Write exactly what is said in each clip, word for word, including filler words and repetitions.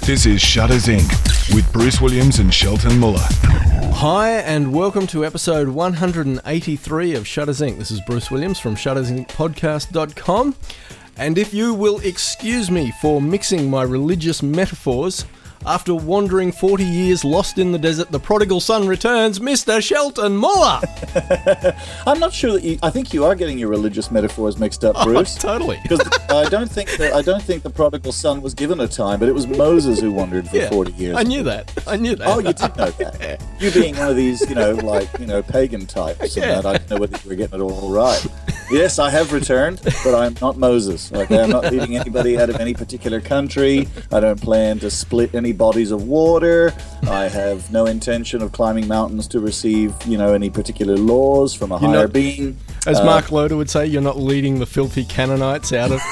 This is Shutters Incorporated with Bruce Williams and Shelton Muller. Hi and welcome to episode one hundred eighty-three of Shutters Incorporated. This is Bruce Williams from shutters inc podcast dot com. And if you will excuse me for mixing my religious metaphors, after wandering forty years lost in the desert, the prodigal son returns, Mister Shelton Muller. I'm not sure that you. I think you are getting your religious metaphors mixed up, Bruce. Oh, totally. Because I don't think that I don't think the prodigal son was given a time, but it was Moses who wandered for Yeah, forty years. I knew that. I knew that. Oh, you did know that. You being one of these, you know, like you know, pagan types, Yeah. and that I don't know whether you were getting it all right. Yes, I have returned, but I'm not Moses. Okay, I'm not leading anybody out of any particular country. I don't plan to split any bodies of water. I have no intention of climbing mountains to receive, you know, any particular laws from a You're higher not- being. As Uh, Mark Loder would say, you're not leading the filthy Canaanites out of...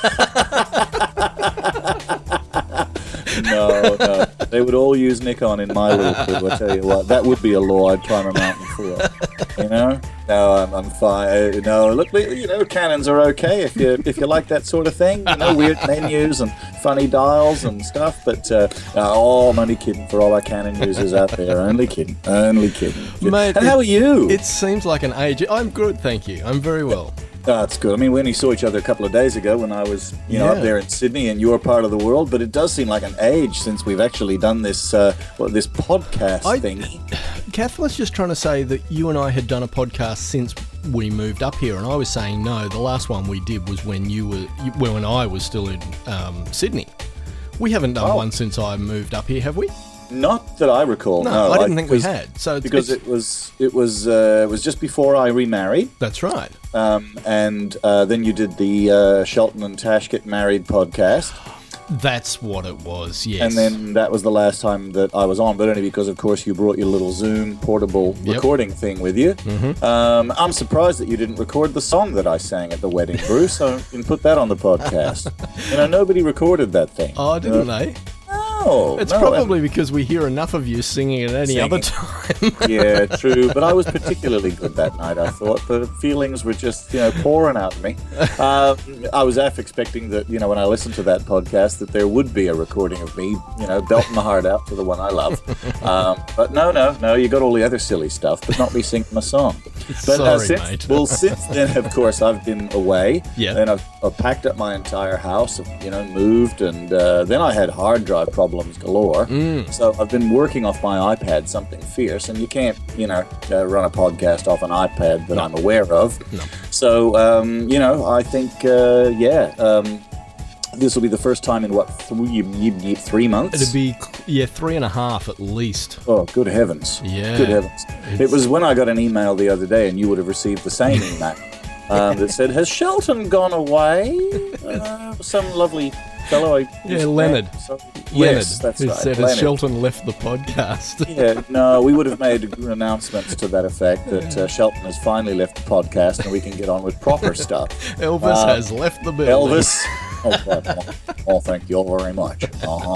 No, no. They would all use Nikon in my little crew, I tell you what. That would be a law I'd climb a mountain for. You know? No, I'm, I'm fine. No, look, you know, cannons are okay if you if you like that sort of thing. You know, weird menus and funny dials and stuff. But, uh, oh, I'm only kidding for all our Canon users out there. Only kidding. Only kidding. Mate, and it- how are you? It seems like an age. I'm good, thank you. I'm very well. That's good. I mean, we only saw each other a couple of days ago when I was, you know, Yeah. up there in Sydney and your part of the world. But it does seem like an age since we've actually done this, uh, well, this podcast I- thing. Kath was just trying to say that you and I had done a podcast since we moved up here, and I was saying no. The last one we did was when you were, you, well, when I was still in um, Sydney. We haven't done Oh. one since I moved up here, have we? Not that I recall. No, No, I didn't think we because- had. So it's, because it's- it was it was uh, it was just before I remarried, that's right. um, and uh, then you did the uh, Shelton and Tash Get Married podcast, That's what it was. Yes. and then that was the last time that I was on. But only because, of course, you brought your little Zoom portable Yep. recording thing with you. Mhm. Um, I'm surprised that you didn't record the song that I sang at the wedding, Bruce. So you can put that on the podcast. You know, nobody recorded that thing. Oh, didn't Uh, they? No, It's no, probably because we hear enough of you singing at any Singing. other time. Yeah, true. But I was particularly good that night, I thought. The feelings were just, you know, pouring out of me. Um, I was half expecting that, you know, when I listened to that podcast, that there would be a recording of me, you know, belting my heart out for the one I love. Um, but no, no, no, you got all the other silly stuff, but not me singing my song. But Sorry, since, mate. Well, since then, of course, I've been away. Yeah. Then I've, I've packed up my entire house, you know, moved, and uh, then I had hard drive problems galore. Mm. So I've been working off my iPad something fierce, and you can't, you know, uh, run a podcast off an iPad that No. I'm aware of. No. So, um, you know, I think, uh, yeah, um, this will be the first time in, what, three, three months? It'd be, yeah, three and a half at least. Oh, good heavens. Yeah. Good heavens. It's- It was when I got an email the other day, and you would have received the same email, um, that said, has Shelton gone away? Uh, some lovely fellow I Yeah, used to Leonard. know. So, Leonard, yes, that's who right. said, has Leonard. Shelton left the podcast? Yeah, no, we would have made announcements to that effect that uh, Shelton has finally left the podcast and we can get on with proper stuff. Elvis Uh, has left the building. Elvis. Oh, God. Oh, thank you all very much. Uh-huh.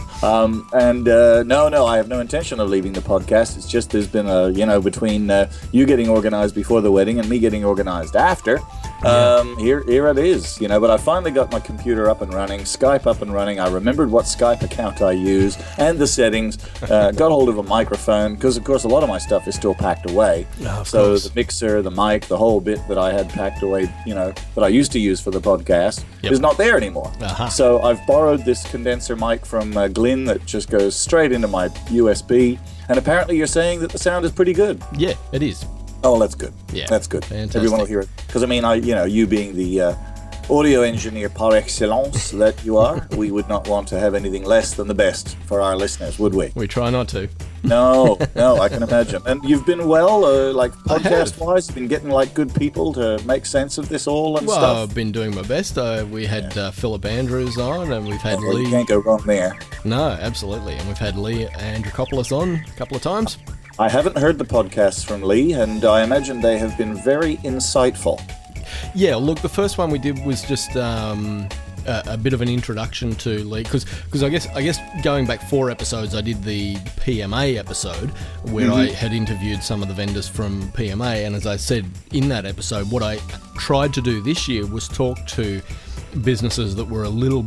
Um, and uh, no, no, I have no intention of leaving the podcast. It's just there's been a, you know, between uh, you getting organized before the wedding and me getting organized after. Um, here, here it is, you know. But I finally got my computer up and running, Skype up and running. I remembered what Skype account I used and the settings. Uh, got hold of a microphone because, of course, a lot of my stuff is still packed away. Oh, of so course. the mixer, the mic, the whole bit that I had packed away, you know, that I used to use for the podcast Yep. is not there anymore. Uh-huh. So I've borrowed this condenser mic from uh, Glyn that just goes straight into my U S B. And apparently you're saying that the sound is pretty good. Yeah, it is. Oh, that's good. Yeah. That's good. Fantastic. Everyone will hear it. Because, I mean, I, you know, you being the uh, audio engineer par excellence that you are, we would not want to have anything less than the best for our listeners, would we? We try not to. No, no, I can imagine. And you've been well, uh, like I have. podcast-wise, you've been getting like good people to make sense of this all and Well, stuff. I've been doing my best. Uh, we had uh, Philip Andrews on, and we've had Well, you Lee. can't go wrong there. No, absolutely. And we've had Lee Andrikopoulos on a couple of times. I haven't heard the podcasts from Lee, and I imagine they have been very insightful. Yeah, look, the first one we did was just um, a, a bit of an introduction to Lee, because I guess I guess going back four episodes, I did the P M A episode where Mm-hmm. I had interviewed some of the vendors from P M A, and as I said in that episode, what I tried to do this year was talk to businesses that were a little bit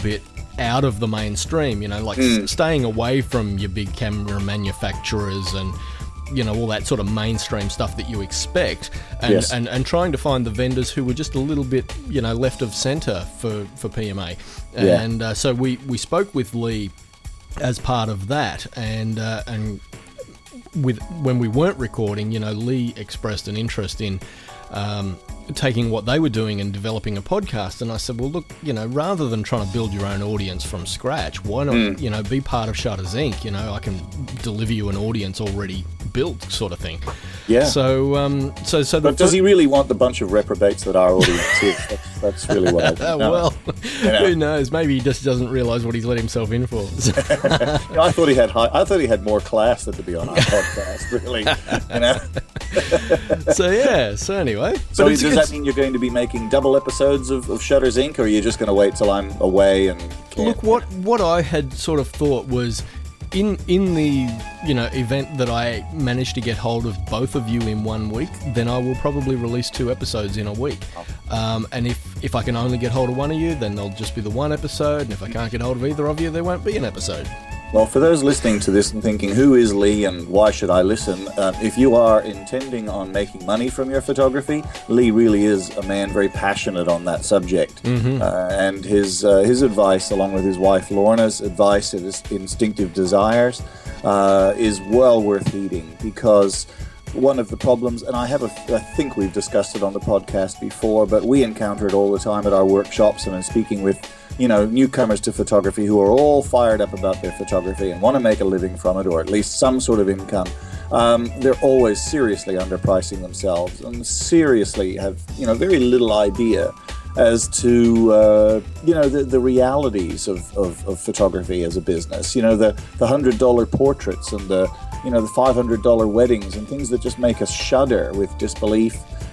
out of the mainstream, you know, like Mm. s- staying away from your big camera manufacturers and, you know, all that sort of mainstream stuff that you expect, and, Yes. and, and trying to find the vendors who were just a little bit, you know, left of centre for, for P M A. Yeah. And uh, so we, we spoke with Lee as part of that, and uh, and with when we weren't recording, you know, Lee expressed an interest in um, taking what they were doing and developing a podcast. And I said, well, look, you know, rather than trying to build your own audience from scratch, why not, Mm. you know, be part of Shutters Incorporated? You know, I can deliver you an audience already built, sort of thing. Yeah. So, um, so, so. The But does fir- he really want the bunch of reprobates that our audience is? That's, that's really what I Uh, think. No. well, You know. who knows? Maybe he just doesn't realise what he's let himself in for. You know, I thought he had high, I thought he had more class than to be on our podcast. Really, you know. so yeah. So anyway, So But does it's- that it's- mean you're going to be making double episodes of, of Shutters Incorporated, or are you just going to wait till I'm away and can't? Look, what what I had sort of thought was, in in the you know event that I managed to get hold of both of you in one week, then I will probably release two episodes in a week. Um, and if if I can only get hold of one of you, then there'll just be the one episode. And if I can't get hold of either of you, there won't be an episode. Well, for those listening to this and thinking, who is Lee and why should I listen? Um, if you are intending on making money from your photography, Lee really is a man very passionate on that subject. Mm-hmm. Uh, and his uh, his advice, along with his wife Lorna's advice and his instinctive desires, uh, is well worth heeding, because one of the problems, and I have a, I think we've discussed it on the podcast before, but we encounter it all the time at our workshops and in speaking with, you know, newcomers to photography who are all fired up about their photography and want to make a living from it, or at least some sort of income. Um, they're always seriously underpricing themselves and seriously have, you know, very little idea as to, uh, you know, the, the realities of, of, of photography as a business. You know, the, the one hundred dollar portraits and the, you know, the five hundred dollar weddings and things that just make us shudder with disbelief,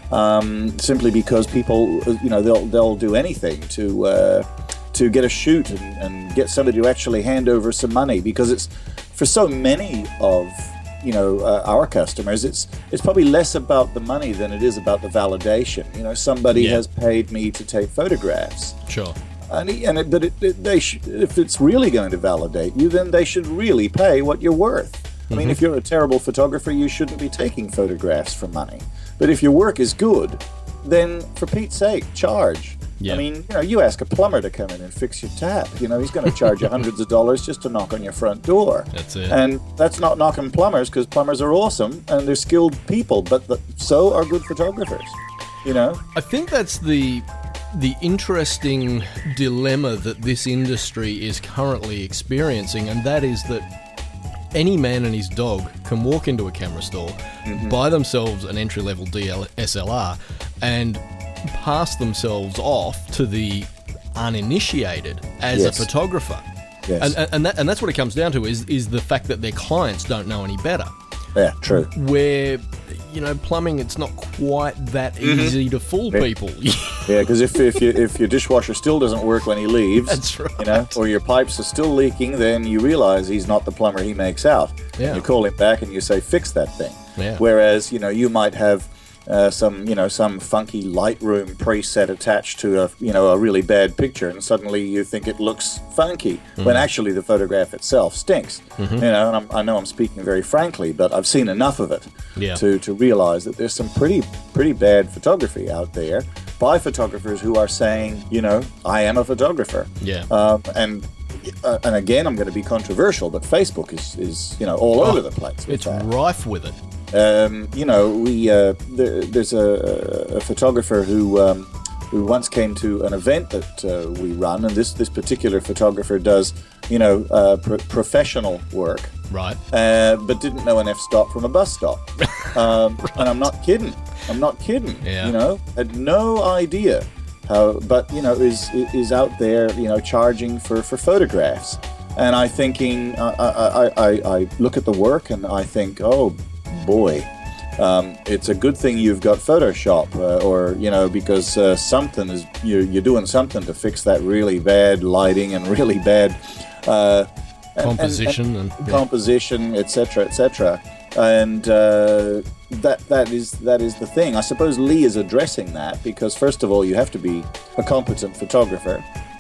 um, simply because people, you know, they'll, they'll do anything to... Uh, to get a shoot and, and get somebody to actually hand over some money, because it's, for so many of, you know, uh, our customers, it's it's probably less about the money than it is about the validation. You know, somebody Yeah. has paid me to take photographs, Sure. and, he, and it, but it, it, they sh- if it's really going to validate you, then they should really pay what you're worth. I mean, if you're a terrible photographer, you shouldn't be taking photographs for money. But if your work is good, then for Pete's sake, charge. Yeah. I mean, you know, you ask a plumber to come in and fix your tap. You know, he's going to charge you hundreds of dollars just to knock on your front door. That's it. And that's not knocking plumbers, because plumbers are awesome and they're skilled people, but the, so are good photographers. You know? I think that's the the interesting dilemma that this industry is currently experiencing, and that is that any man and his dog can walk into a camera store, Mm-hmm. buy themselves an entry-level D S L R, and pass themselves off to the uninitiated as Yes. a photographer. Yes. And, and, and, that, and that's what it comes down to, is, is the fact that their clients don't know any better. Yeah, true. Where, you know, plumbing, it's not quite that Mm-hmm. easy to fool people. Yeah, because if if, you, if your dishwasher still doesn't work when he leaves, That's right. you know, or your pipes are still leaking, then you realize he's not the plumber he makes out. Yeah. You call him back and you say, fix that thing. Yeah. Whereas, you know, you might have uh, some, you know, some funky Lightroom preset attached to a, you know, a really bad picture, and suddenly you think it looks funky, Mm-hmm. when actually the photograph itself stinks. You know, and I'm, I know I'm speaking very frankly, but I've seen enough of it Yeah. to to realize that there's some pretty pretty bad photography out there by photographers who are saying, you know, I am a photographer. Yeah. Um, and uh, and again, I'm going to be controversial, but Facebook is, is you know, all over the place with It's that. rife with it. Um, you know, we uh, there, there's a, a photographer who um, who once came to an event that uh, we run, and this this particular photographer does, you know, uh, pro- professional work, Right. uh, but didn't know an f-stop from a bus stop. Um, And I'm not kidding. I'm not kidding. Yeah. You know, had no idea how, but you know, is is out there, you know, charging for, for photographs. And I thinking, I, I, I, I look at the work and I think, oh boy, um, it's a good thing you've got Photoshop, uh, or you know, because uh, something is you you're doing something to fix that really bad lighting and really bad. Uh, and- and- Composition and, and yeah. composition, et cetera, et cetera, and uh, that that is that is the thing. I suppose Lee is addressing that because first of all, you have to be a competent photographer,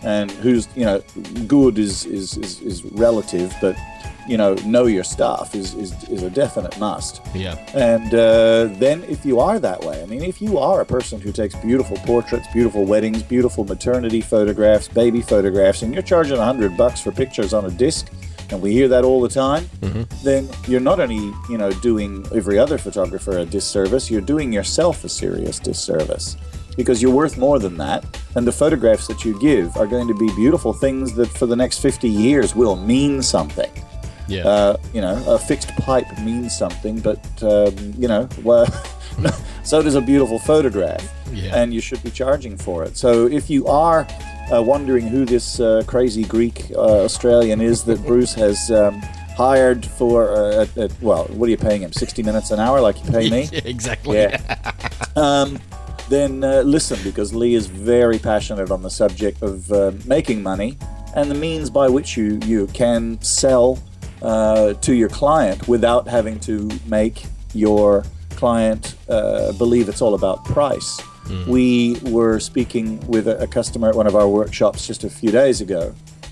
and who's, you know, good is is, is, is relative, but, you know, know your stuff is, is, is a definite must. Yeah. And uh, then if you are that way, I mean, if you are a person who takes beautiful portraits, beautiful weddings, beautiful maternity photographs, baby photographs, and you're charging a hundred bucks for pictures on a disc, and we hear that all the time, mm-hmm. then you're not only, you know, doing every other photographer a disservice, you're doing yourself a serious disservice, because you're worth more than that. And the photographs that you give are going to be beautiful things that for the next fifty years will mean something. Yeah. Uh, you know, a fixed pipe means something, but, um, you know, well, so does a beautiful photograph. Yeah. And you should be charging for it. So if you are uh, wondering who this uh, crazy Greek uh, Australian is that Bruce has um, hired for, uh, at, at, well, what are you paying him? sixty minutes an hour like you pay me? Yeah, exactly. Yeah. um, then uh, listen, because Lee is very passionate on the subject of uh, making money and the means by which you, you can sell uh, to your client without having to make your client uh, believe it's all about price. Mm. We were speaking with a, a customer at one of our workshops just a few days ago,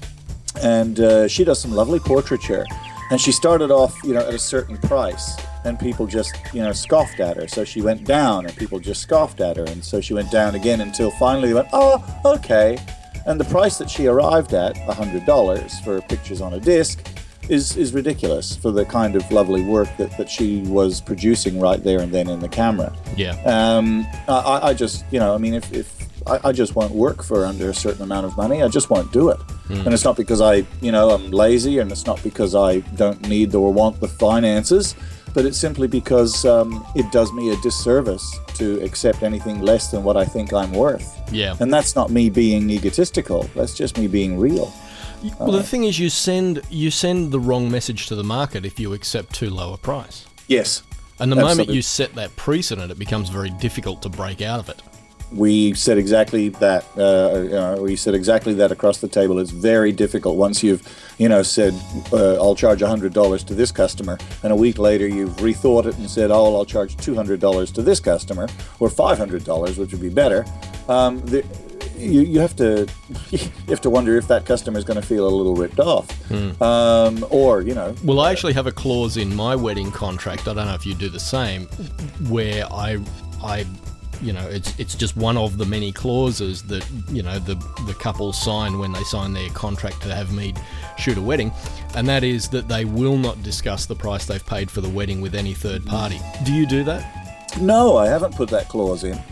and uh, she does some lovely portraiture, and she started off, you know, at a certain price, and people just, you know, scoffed at her. So she went down, and people just scoffed at her, and so she went down again until finally they went, oh, okay. And the price that she arrived at, one hundred dollars for pictures on a disc, is is ridiculous for the kind of lovely work that, that she was producing right there and then in the camera. Yeah. Um, I, I just, you know, I mean, if, if I, I just won't work for under a certain amount of money, I just won't do it. Mm. And it's not because I, you know, I'm lazy, and it's not because I don't need or want the finances, but it's simply because um, it does me a disservice to accept anything less than what I think I'm worth. Yeah. And that's not me being egotistical. That's just me being real. Well, the thing is, you send you send the wrong message to the market if you accept too low a price. Yes. And the absolutely. moment you set that precedent, it becomes very difficult to break out of it. We said exactly that. Uh, you know, we said exactly that across the table. It's very difficult once you've, you know, said, uh, I'll charge one hundred dollars to this customer, and a week later you've rethought it and said, oh, I'll charge two hundred dollars to this customer, or five hundred dollars, which would be better. Um, the, You, you have to you have to wonder if that customer is going to feel a little ripped off, mm. um, or you know. Well, I actually have a clause in my wedding contract. I don't know if you do the same, where I, I, you know, it's it's just one of the many clauses that, you know, the the couple sign when they sign their contract to have me shoot a wedding, and that is that they will not discuss the price they've paid for the wedding with any third party. Do you do that? No, I haven't put that clause in.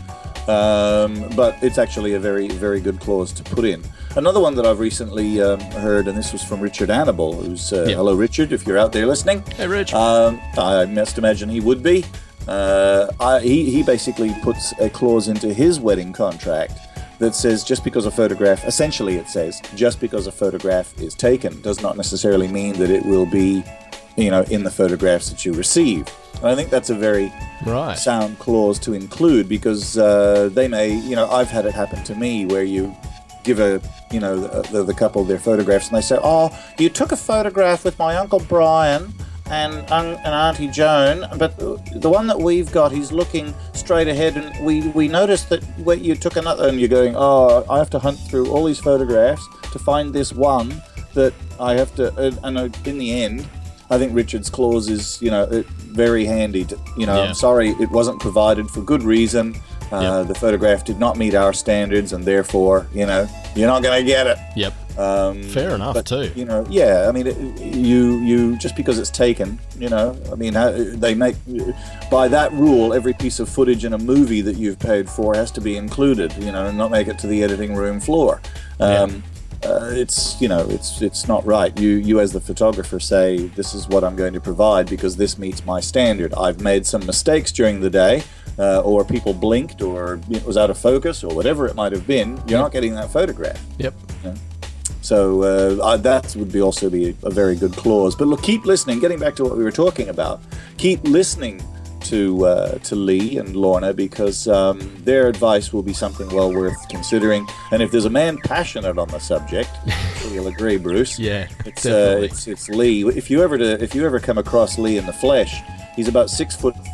Um, but it's actually a very, very good clause to put in. Another one that I've recently um, heard, and this was from Richard Annable, who's, uh, yeah. hello Richard, if you're out there listening. Hey Rich. Um, I must imagine he would be. Uh, I, he, he basically puts a clause into his wedding contract that says just because a photograph, essentially it says, just because a photograph is taken does not necessarily mean that it will be, you know, in the photographs that you receive. And I think that's a very right. sound clause to include, because uh, they may, you know, I've had it happen to me where you give a, you know, the, the couple their photographs and they say, oh, you took a photograph with my Uncle Brian and, and Auntie Joan, but the one that we've got, he's looking straight ahead, and we, we noticed that you took another, and you're going, oh, I have to hunt through all these photographs to find this one that I have to, and in the end, I think Richard's clause is, you know, very handy. To, you know, yeah. I'm sorry, it wasn't provided for good reason. Uh, yep. The photograph did not meet our standards, and therefore, you know, you're not going to get it. Yep. Um, Fair enough, but, too. You know, yeah. I mean, it, you you just because it's taken, you know, I mean, they make by that rule, every piece of footage in a movie that you've paid for has to be included, you know, and not make it to the editing room floor. Um, yeah. Uh, it's, you know, it's it's not right. You you as the photographer say, this is what I'm going to provide because this meets my standard. I've made some mistakes during the day, uh, or people blinked, or it was out of focus, or whatever it might have been. You're not getting that photograph. Yep. You know? So uh, I, that would be also be a very good clause. But look, keep listening. Getting back to what we were talking about, keep listening to uh, to Lee and Lorna, because um, their advice will be something well worth considering. And if there's a man passionate on the subject, you'll agree, Bruce. Yeah, it's uh, definitely. it's it's Lee. If you ever to, if you ever come across Lee in the flesh, he's about six foot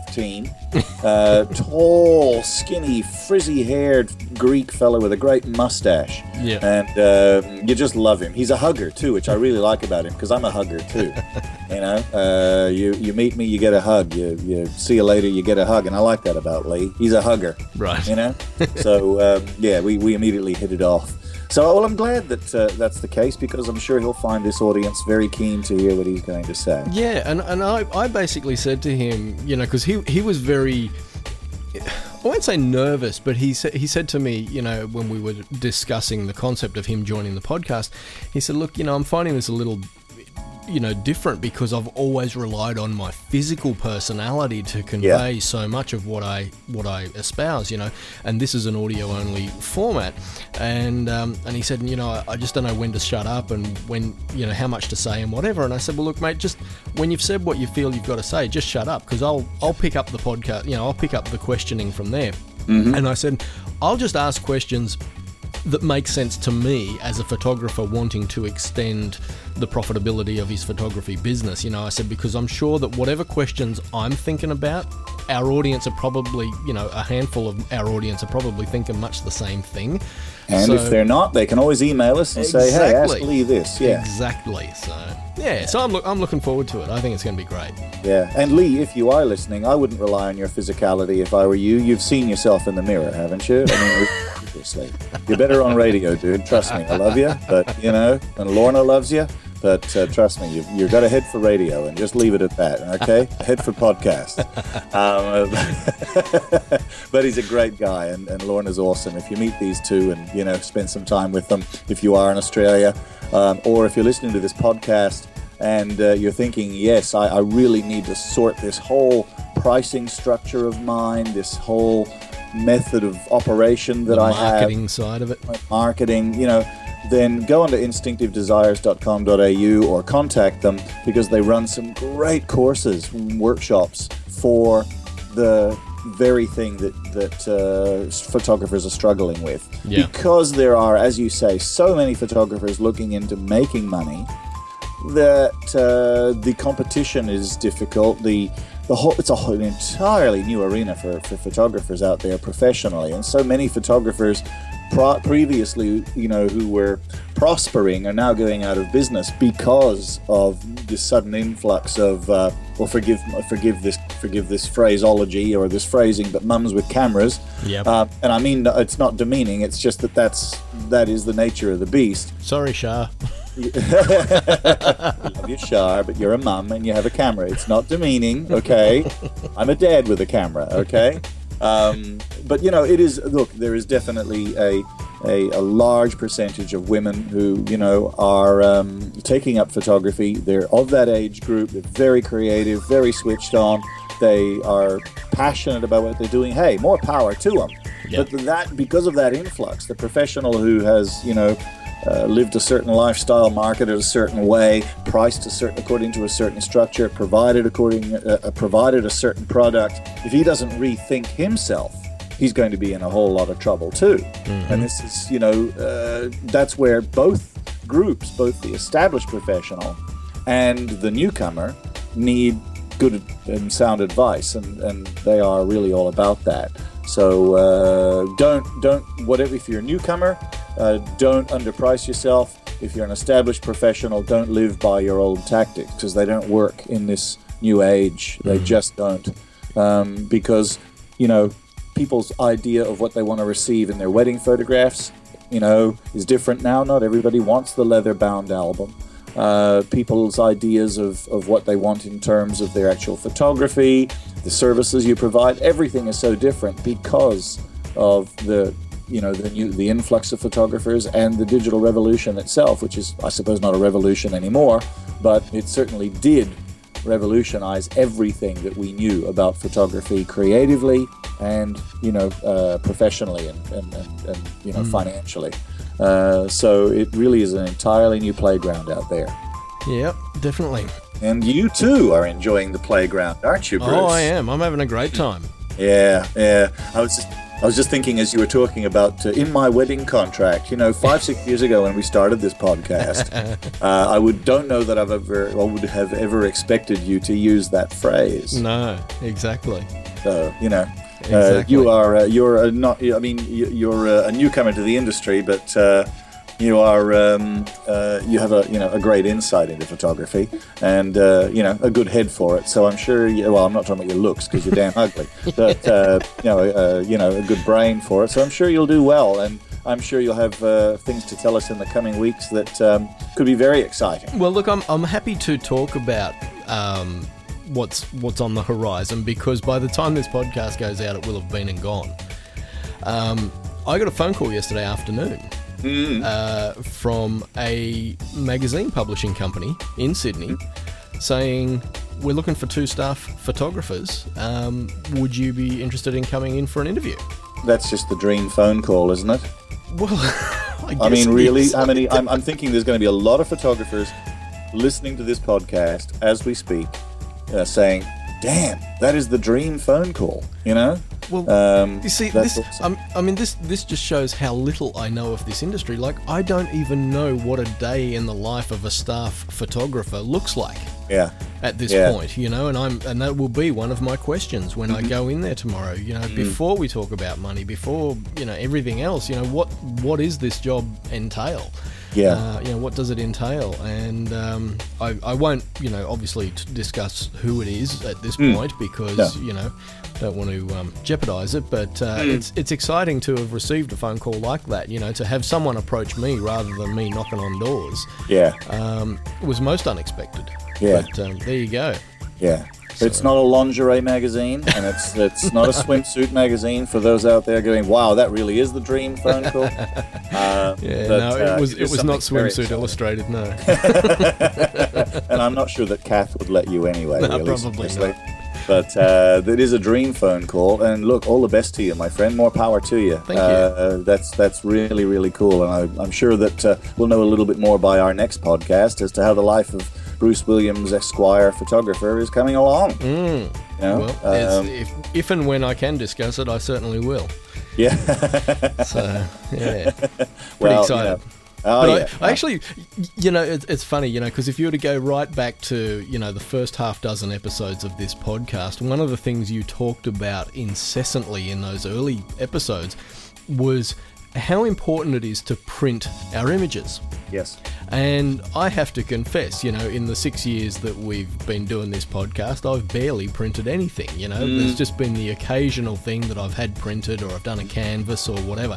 team. Uh, tall, skinny, frizzy-haired Greek fellow with a great mustache. Yeah. And uh, you just love him. He's a hugger, too, which I really like about him, because I'm a hugger, too. You know, uh, you, you meet me, you get a hug. You, you see you later, you get a hug. And I like that about Lee. He's a hugger. Right. You know? So, um, yeah, we, we immediately hit it off. So, well, I'm glad that uh, that's the case, because I'm sure he'll find this audience very keen to hear what he's going to say. Yeah, and, and I, I basically said to him, you know, because he, he was very, I won't say nervous, but he said, he said to me, you know, when we were discussing the concept of him joining the podcast, he said, look, you know, I'm finding this a little, you know, different, because I've always relied on my physical personality to convey yeah. so much of what I what I espouse, you know, and this is an audio only format, and um, and he said, you know, I, I just don't know when to shut up and when, you know, how much to say and whatever. And I said, well, look, mate, just when you've said what you feel you've got to say, just shut up, because I'll I'll pick up the podcast, you know, I'll pick up the questioning from there. Mm-hmm. And I said, I'll just ask questions that makes sense to me as a photographer wanting to extend the profitability of his photography business. You know, I said, because I'm sure that whatever questions I'm thinking about, our audience are probably, you know, a handful of our audience are probably thinking much the same thing. And so, if they're not, they can always email us and exactly, say, hey, ask Lee this. Yeah, exactly. So, yeah, so I'm, lo- I'm looking forward to it. I think it's going to be great. Yeah, and Lee, if you are listening, I wouldn't rely on your physicality if I were you. You've seen yourself in the mirror, haven't you? I mean, obviously. You're better on radio, dude. Trust me. I love you, but, you know, and Lorna loves you. But uh, trust me, you've, you've got to head for radio, and just leave it at that, okay? Head for podcast. Um, but he's a great guy, and, and Lorna's awesome. If you meet these two and, you know, spend some time with them, if you are in Australia, um, or if you're listening to this podcast and uh, you're thinking, yes, I, I really need to sort this whole pricing structure of mine, this whole method of operation that the I have. Marketing side of it. Marketing, you know, then go on to instinctive desires dot com dot a u or contact them, because they run some great courses, workshops for the very thing that, that uh, photographers are struggling with. Yeah. Because there are, as you say, so many photographers looking into making money that uh, the competition is difficult. The the whole it's a whole, an entirely new arena for, for photographers out there professionally, and so many photographers Pro- previously, you know, who were prospering are now going out of business because of this sudden influx of, uh, well, forgive, forgive this, forgive this phraseology or this phrasing, but mums with cameras. Yep. Uh, and I mean, it's not demeaning. It's just that that's that is the nature of the beast. Sorry, Shah. You love your Shah, but you're a mum and you have a camera. It's not demeaning, okay? I'm a dad with a camera, okay? Um, but, you know, it is, look, there is definitely a, a, a large percentage of women who, you know, are um, taking up photography. They're of that age group. They're very creative, very switched on. They are passionate about what they're doing. Hey, more power to them. Yep. But that, because of that influx, the professional who has, you know, Uh, lived a certain lifestyle, marketed a certain way, priced a certain according to a certain structure, provided according uh, uh, provided a certain product. If he doesn't rethink himself, he's going to be in a whole lot of trouble too. Mm-hmm. And this is, you know, uh, that's where both groups, both the established professional and the newcomer, need good and sound advice, and, and they are really all about that. So uh, don't don't whatever if you're a newcomer. Uh, don't underprice yourself. If you're an established professional, don't live by your old tactics, because they don't work in this new age. They mm. just don't. Um, because, you know, people's idea of what they want to receive in their wedding photographs, you know, is different now. Not everybody wants the leather-bound album. Uh, people's ideas of, of what they want in terms of their actual photography, the services you provide, everything is so different because of the you know, the new, the influx of photographers and the digital revolution itself, which is, I suppose, not a revolution anymore, but it certainly did revolutionize everything that we knew about photography creatively and, you know, uh, professionally and, and, and, and, you know, mm. financially. Uh, so it really is an entirely new playground out there. Yep, definitely. And you, too, are enjoying the playground, aren't you, Bruce? Oh, I am. I'm having a great time. Yeah, yeah. I was just... I was just thinking as you were talking about uh, in my wedding contract, you know, five, six years ago when we started this podcast, uh, I would don't know that I've ever, I would have ever expected you to use that phrase. No, exactly. So, you know, Exactly. uh, you are, uh, you're uh, not, I mean, you're uh, a newcomer to the industry, but uh, you are, um, uh, you have a, you know, a great insight into photography and, uh, you know, a good head for it. So I'm sure, you, well, I'm not talking about your looks because you're damn ugly, but, uh, you know, uh, you know, a good brain for it. So I'm sure you'll do well. And I'm sure you'll have uh, things to tell us in the coming weeks that um, could be very exciting. Well, look, I'm, I'm happy to talk about um, what's, what's on the horizon, because by the time this podcast goes out, it will have been and gone. Um, I got a phone call yesterday afternoon. Mm. Uh, from a magazine publishing company in Sydney saying, we're looking for two staff photographers. Um, would you be interested in coming in for an interview? That's just the dream phone call, isn't it? Well, I guess I mean, really, it's how many? I'm, I'm thinking there's going to be a lot of photographers listening to this podcast as we speak, uh, saying, damn, that is the dream phone call, you know? Well, um, you see, that's this, awesome. um, I mean, this this just shows how little I know of this industry. Like, I don't even know what a day in the life of a staff photographer looks like. Yeah. At this Yeah. point, you know, and I'm and that will be one of my questions when Mm-hmm. I go in there tomorrow. You know, before we talk about money, before you know everything else, you know, what what is this job entail? Yeah. Uh, you know, what does it entail? And um, I, I won't, you know, obviously t- discuss who it is at this Mm. point because No. you know, don't want to um, jeopardize it. But uh, Mm. it's it's exciting to have received a phone call like that. You know, to have someone approach me rather than me knocking on doors Yeah. um, was most unexpected. Yeah. But um, there you go. Yeah. It's not a lingerie magazine, and it's it's not a swimsuit magazine for those out there going, wow, that really is the dream phone call. Uh, Yeah, but, no, uh, it was is it was not something very Swimsuit exciting. Illustrated, no. And I'm not sure that Kath would let you anyway, No, really. probably seriously. But uh, it is a dream phone call, and look, all the best to you, my friend. More power to you. Thank you. Uh, that's that's really really cool, and I, I'm sure that uh, we'll know a little bit more by our next podcast as to how the life of Bruce Williams, Esquire, photographer, is coming along. Mm. You know? Well, it's- Um, if, if and when I can discuss it, I certainly will. yeah. So, yeah, pretty Well, excited. You know, oh, but yeah. I, I actually, you know, it's, it's funny, you know, because if you were to go right back to, you know, the first half dozen episodes of this podcast, one of the things you talked about incessantly in those early episodes was how important it is to print our images. Yes. And I have to confess, you know, in the six years that we've been doing this podcast, I've barely printed anything, you know. Mm. There's just been the occasional thing that I've had printed or I've done a canvas or whatever.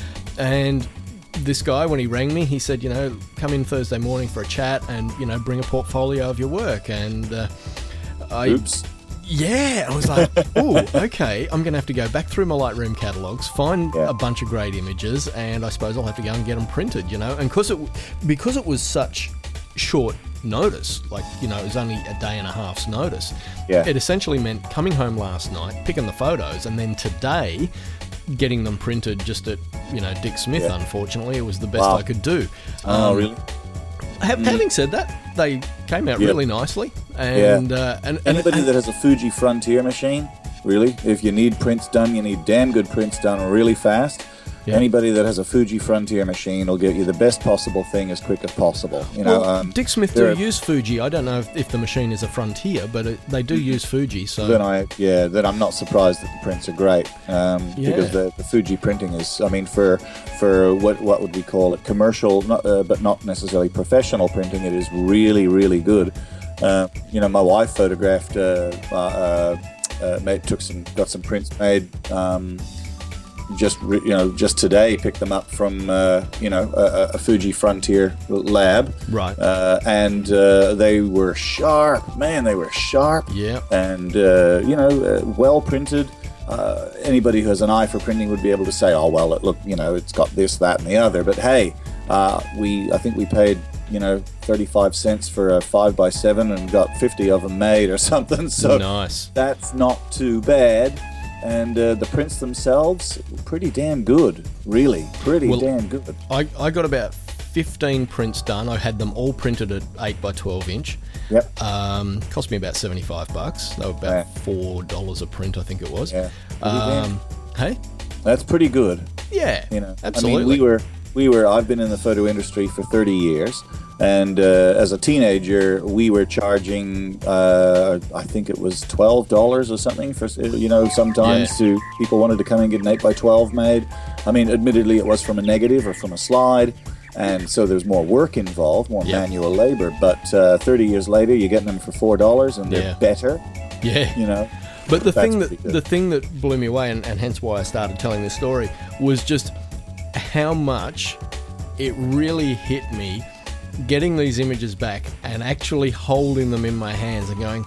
And this guy, when he rang me, he said, you know, come in Thursday morning for a chat and, you know, bring a portfolio of your work. And uh, I... Oops. Yeah, I was like, oh, okay, I'm going to have to go back through my Lightroom catalogs, find Yeah. a bunch of great images, and I suppose I'll have to go and get them printed, you know? And cause it, because it was such short notice, like, you know, it was only a day and a half's notice, Yeah. it essentially meant coming home last night, picking the photos, and then today getting them printed just at, you know, Dick Smith, Yeah. unfortunately. It was the best Wow. I could do. Oh, Um, really? ha- Having said that, they came out Yeah. really nicely. And, uh, and, and Anybody and- that has a Fuji Frontier machine, really, if you need prints done, you need damn good prints done really fast. Yeah. Anybody that has a Fuji Frontier machine will get you the best possible thing as quick as possible. You know, Well, um, Dick Smith do there are- use Fuji. I don't know if, if the machine is a Frontier, but it, they do use Fuji. So Then I, yeah, then I'm not surprised that the prints are great, um, Yeah. because the, the Fuji printing is, I mean, for for what what would we call it, commercial, not, uh, but not necessarily professional printing, it is really really good. Uh, you know, my wife photographed, uh, uh, uh, made, took some, got some prints made. Um, just re, you know, just today picked them up from uh, you know a, a Fuji Frontier lab, Right. Uh, and uh, they were sharp, man. They were sharp, Yeah. and uh, you know, uh, well printed. Uh, anybody who has an eye for printing would be able to say, "Oh well, it, look, you know, it's got this, that, and the other." But hey, uh, we I think we paid you know thirty-five cents for a five by seven and got fifty of them made or something. So Nice. that's not too bad. And uh, the prints themselves, pretty damn good, really, pretty Well, damn good. I, I got about fifteen prints done. I had them all printed at eight by twelve inch. Yep. Um, cost me about seventy-five bucks. They were about Yeah. four dollars a print, I think it was. Yeah. Pretty Um, hey? That's pretty good. Yeah, You know, absolutely. I mean, we were, we were. I've been in the photo industry for thirty years, and uh, as a teenager, we were charging. Uh, I think it was twelve dollars or something for. You know, sometimes Yeah. to people wanted to come and get an eight by twelve made. I mean, admittedly, it was from a negative or from a slide, and so there's more work involved, more Yeah. manual labor. But uh, thirty years later, you're getting them for four dollars, and they're Yeah. better. yeah. You know. But the That's thing that pretty good. the thing that blew me away, and, and hence why I started telling this story, was just how much it really hit me getting these images back and actually holding them in my hands and going,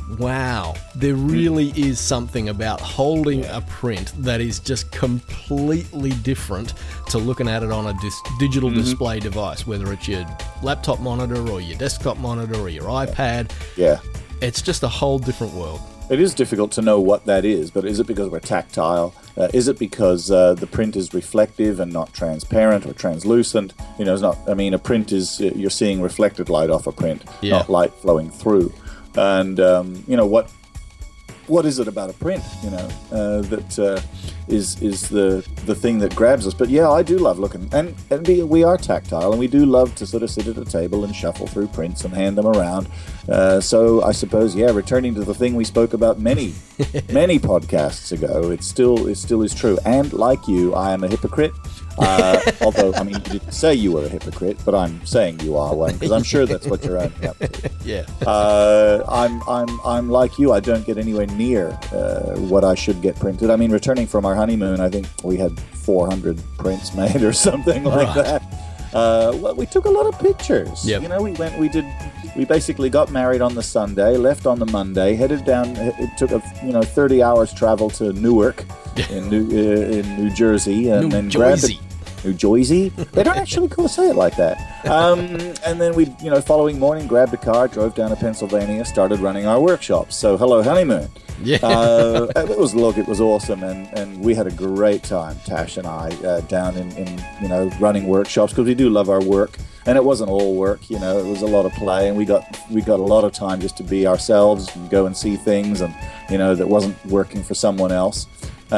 wow, there really is something about holding a print that is just completely different to looking at it on a dis- digital Mm-hmm. display device, whether it's your laptop monitor or your desktop monitor or your iPad. Yeah. It's just a whole different world. It is difficult to know what that is, but is it because we're tactile? Uh, is it because uh, the print is reflective and not transparent or translucent? You know, it's not. I mean, a print is uh, you're seeing reflected light off a print, Yeah. not light flowing through. And um, you know what? What is it about a print? You know, uh, that uh, is is the the thing that grabs us. But yeah, I do love looking, and and we, we are tactile, and we do love to sort of sit at a table and shuffle through prints and hand them around. Uh, so I suppose, yeah, returning to the thing we spoke about many many podcasts ago, it still it still is true. And like you, I am a hypocrite. Uh, although, I mean, you didn't say you were a hypocrite, but I'm saying you are one because I'm sure that's what you're owning up to. Yeah. Uh, I'm, I'm, I'm like you. I don't get anywhere near uh, what I should get printed. I mean, returning from our honeymoon, I think we had four hundred prints made or something like Right. that. Uh, well, we took a lot of pictures. Yep. You know, we went, we did, we basically got married on the Sunday, left on the Monday, headed down. It took a, you know, thirty hours travel to Newark in New, uh, in New Jersey, and New then grabbed Jersey. a, New Jersey. They don't actually call say it like that. Um, and then we, you know, following morning, grabbed a car, drove down to Pennsylvania, started running our workshops. So, hello, honeymoon. Yeah. Uh, it was look, it was awesome, and, and we had a great time, Tash and I, uh, down in, in you know running workshops because we do love our work, and it wasn't all work. You know, it was a lot of play, and we got we got a lot of time just to be ourselves and go and see things, and you know that wasn't working for someone else.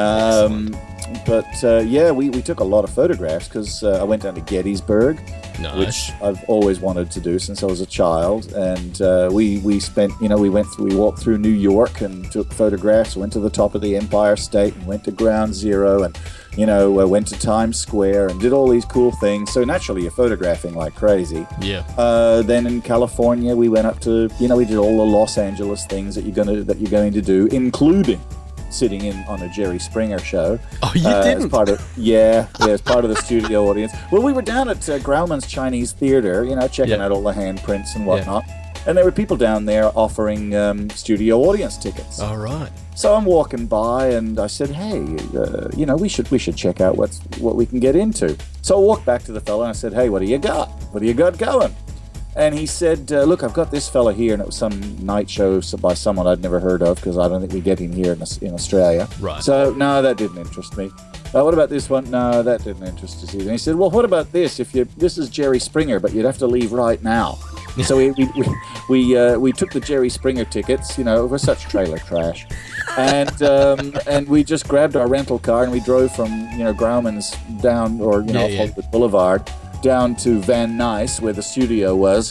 Um, but uh, yeah, we, we took a lot of photographs because uh, I went down to Gettysburg, Nice. which I've always wanted to do since I was a child. And uh, we we spent, you know, we went through, we walked through New York and took photographs. Went to the top of the Empire State and went to Ground Zero, and you know, uh, went to Times Square and did all these cool things. So naturally, you're photographing like crazy. Yeah. Uh, then in California, we went up to, you know, we did all the Los Angeles things that you're gonna that you're going to do, including sitting in on a Jerry Springer show. Oh, you uh, didn't? As part of, yeah, yeah, as part of the studio audience. Well, we were down at uh, Grauman's Chinese Theater, you know, checking Yeah. out all the handprints and whatnot. And there were people down there offering um, studio audience tickets. All right. So I'm walking by, and I said, "Hey, uh, you know, we should we should check out what's what we can get into." So I walked back to the fella and I said, "Hey, what do you got? What do you got going?" And he said, uh, "Look, I've got this fella here," and it was some night show by someone I'd never heard of because I don't think we get him here in, in Australia. Right. So no, that didn't interest me. Uh, what about this one? No, that didn't interest us either. And he said, "Well, what about this? If you this is Jerry Springer, but you'd have to leave right now." So we we we we, uh, we took the Jerry Springer tickets. You know, it was such trailer trash, and um, and we just grabbed our rental car and we drove from you know Grauman's down or you know Yeah, off yeah. Hollywood Boulevard down to Van Nuys where the studio was,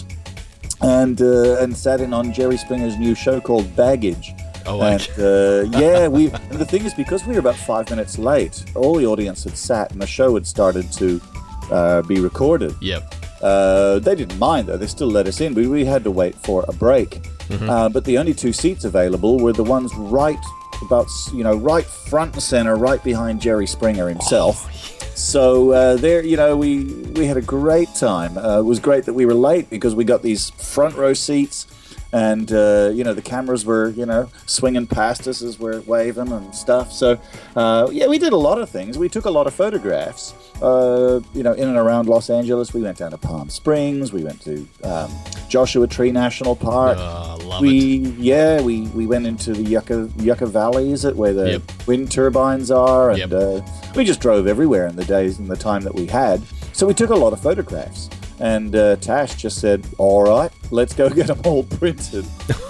and uh, and sat in on Jerry Springer's new show called Baggage. Oh, and okay. uh, yeah, we. And the thing is, because we were about five minutes late, all the audience had sat and the show had started to uh, be recorded. Yep. Uh, they didn't mind though; they still let us in. We we had to wait for a break, Mm-hmm. uh, but the only two seats available were the ones right about you know right front and center, right behind Jerry Springer himself. Oh, So uh, there, you know, we we had a great time. Uh, it was great that we were late because we got these front row seats, and uh, you know the cameras were you know swinging past us as we're waving and stuff. So uh, yeah, we did a lot of things. We took a lot of photographs. Uh, you know, in and around Los Angeles. We went down to Palm Springs. We went to um, Joshua Tree National Park. Oh, love we it. yeah we, we went into the Yucca Yucca Valley, is it where the Yep. wind turbines are, and Yep. uh, we just drove everywhere in the days and the time that we had. So we took a lot of photographs, and uh, Tash just said, "All right, let's go get them all printed."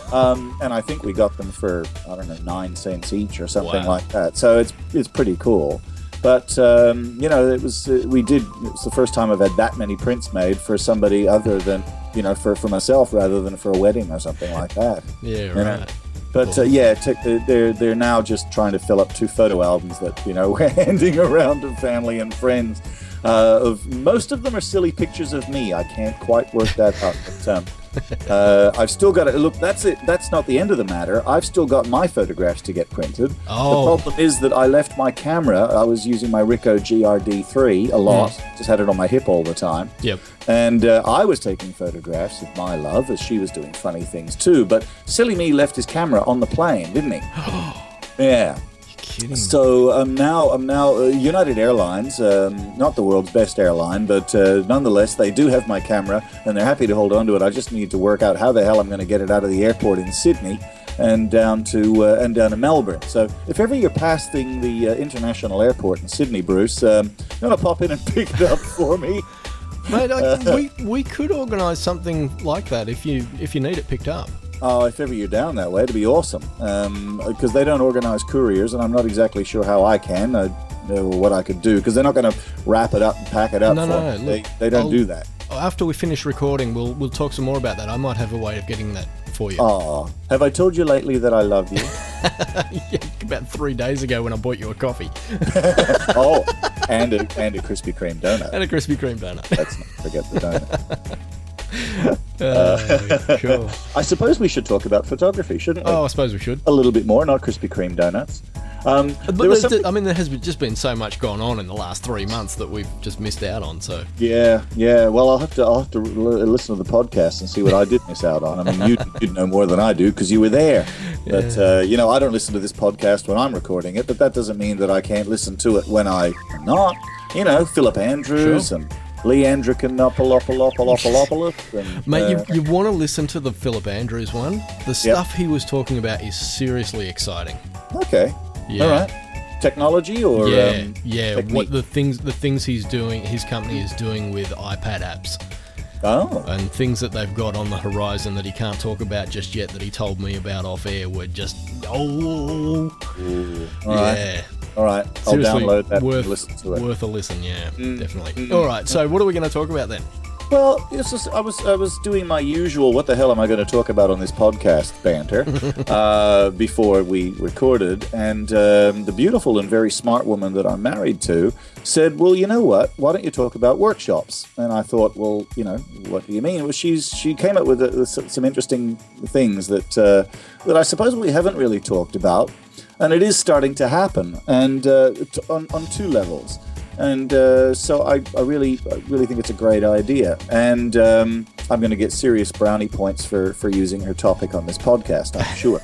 um, and I think we got them for I don't know nine cents each or something Wow. like that. So it's it's pretty cool. But um, you know, it was uh, we did. It was the first time I've had that many prints made for somebody other than you know for, for myself rather than for a wedding or something like that. Yeah, you right. know? But uh, yeah, t- they're they're now just trying to fill up two photo albums that you know we're handing around to family and friends. Uh, of most of them are silly pictures of me. I can't quite work that out. But, um, uh, I've still got to look. That's it. That's not the end of the matter. I've still got my photographs to get printed. Oh. The problem is that I left my camera. I was using my Ricoh G R D three a lot. Mm. Just had it on my hip all the time. Yep. And uh, I was taking photographs of my love as she was doing funny things too. But silly me left his camera on the plane, didn't he? Yeah. Kidding. So I'm now, I'm now uh, United Airlines, um, not the world's best airline, but uh, nonetheless, they do have my camera, and they're happy to hold on to it. I just need to work out how the hell I'm going to get it out of the airport in Sydney and down to uh, and down to Melbourne. So if ever you're passing the uh, international airport in Sydney, Bruce, um, you want to pop in and pick it up for me? Mate, I, we we could organise something like that if you if you need it picked up. Oh, if ever you're down that way, it'd be awesome. Because um, they don't organise couriers, and I'm not exactly sure how I can, uh, know what I could do, because they're not going to wrap it up and pack it up no, for no, me. no. They, Look, they don't I'll, do that. After we finish recording, we'll we'll talk some more about that. I might have a way of getting that for you. Oh, have I told you lately that I love you? Yeah, about three days ago when I bought you a coffee. Oh, and a, and a Krispy Kreme donut. And a Krispy Kreme donut. Let's not forget the donut. Uh, cool. I suppose we should talk about photography, shouldn't we? Oh, I suppose we should. A little bit more, not Krispy Kreme donuts. Um, But there was there's- something- I mean, there has just been so much going on in the last three months that we've just missed out on. So Yeah, yeah. Well, I'll have to I'll have to l- listen to the podcast and see what I did miss out on. I mean, you you'd know more than I do because you were there. But uh, you know, I don't listen to this podcast when I'm recording it. But that doesn't mean that I can't listen to it when I am not. You know, Philip Andrews Sure. and Lee Andricanopoulos and Mate, uh, you, you want to listen to the Philip Andrews one? The stuff he was talking about is seriously exciting. okay, Yeah. all right. Technology or yeah, um, yeah. technique? What the things the things he's doing, his company is doing with iPad apps Oh, and things that they've got on the horizon that he can't talk about just yet. That he told me about off air were just oh, all right. yeah. All right, I'll Seriously, download that worth, and listen to it. Worth a listen, yeah, Mm. definitely. Mm. All right, so what are we going to talk about then? Well, it's just, I was I was doing my usual what the hell am I going to talk about on this podcast banter uh, before we recorded, and um, the beautiful and very smart woman that I'm married to said, "Well, you know what? Why don't you talk about workshops?" And I thought, "Well, you know, what do you mean?" Well, she's she came up with uh, some interesting things that uh, that I suppose we haven't really talked about, and it is starting to happen, and uh, t- on on two levels. And uh, so I, I really, I really think it's a great idea, and um, I'm going to get serious brownie points for, for using her topic on this podcast, I'm sure.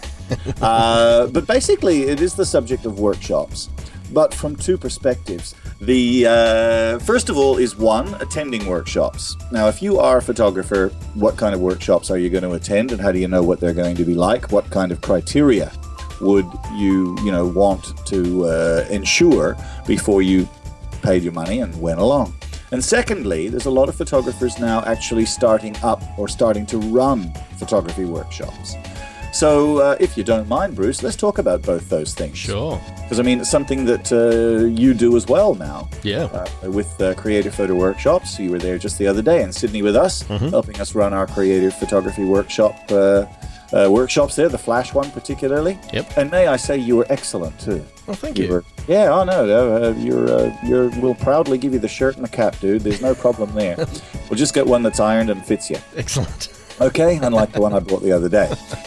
uh, but basically, it is the subject of workshops, but from two perspectives. The uh, first of all is one, attending workshops. Now, if you are a photographer, what kind of workshops are you going to attend, and how do you know what they're going to be like? What kind of criteria would you, you know, want to uh, ensure before you paid your money and went along? And secondly, there's a lot of photographers now actually starting up or starting to run photography workshops. So uh, if you don't mind, Bruce, let's talk about both those things. Sure. Because, I mean, it's something that uh, you do as well now. Yeah. Uh, with uh, Creative Photo Workshops. You were there just the other day in Sydney with us, Mhm. helping us run our creative photography workshop uh, uh, workshops there, the Flash one particularly. Yep. And may I say, you were excellent too. Oh, thank You you. were, yeah, oh no, uh, you're, uh, you're. We'll proudly give you the shirt and the cap, dude. There's no problem there. We'll just get one that's ironed and fits you. Excellent. Okay, unlike the one I bought the other day.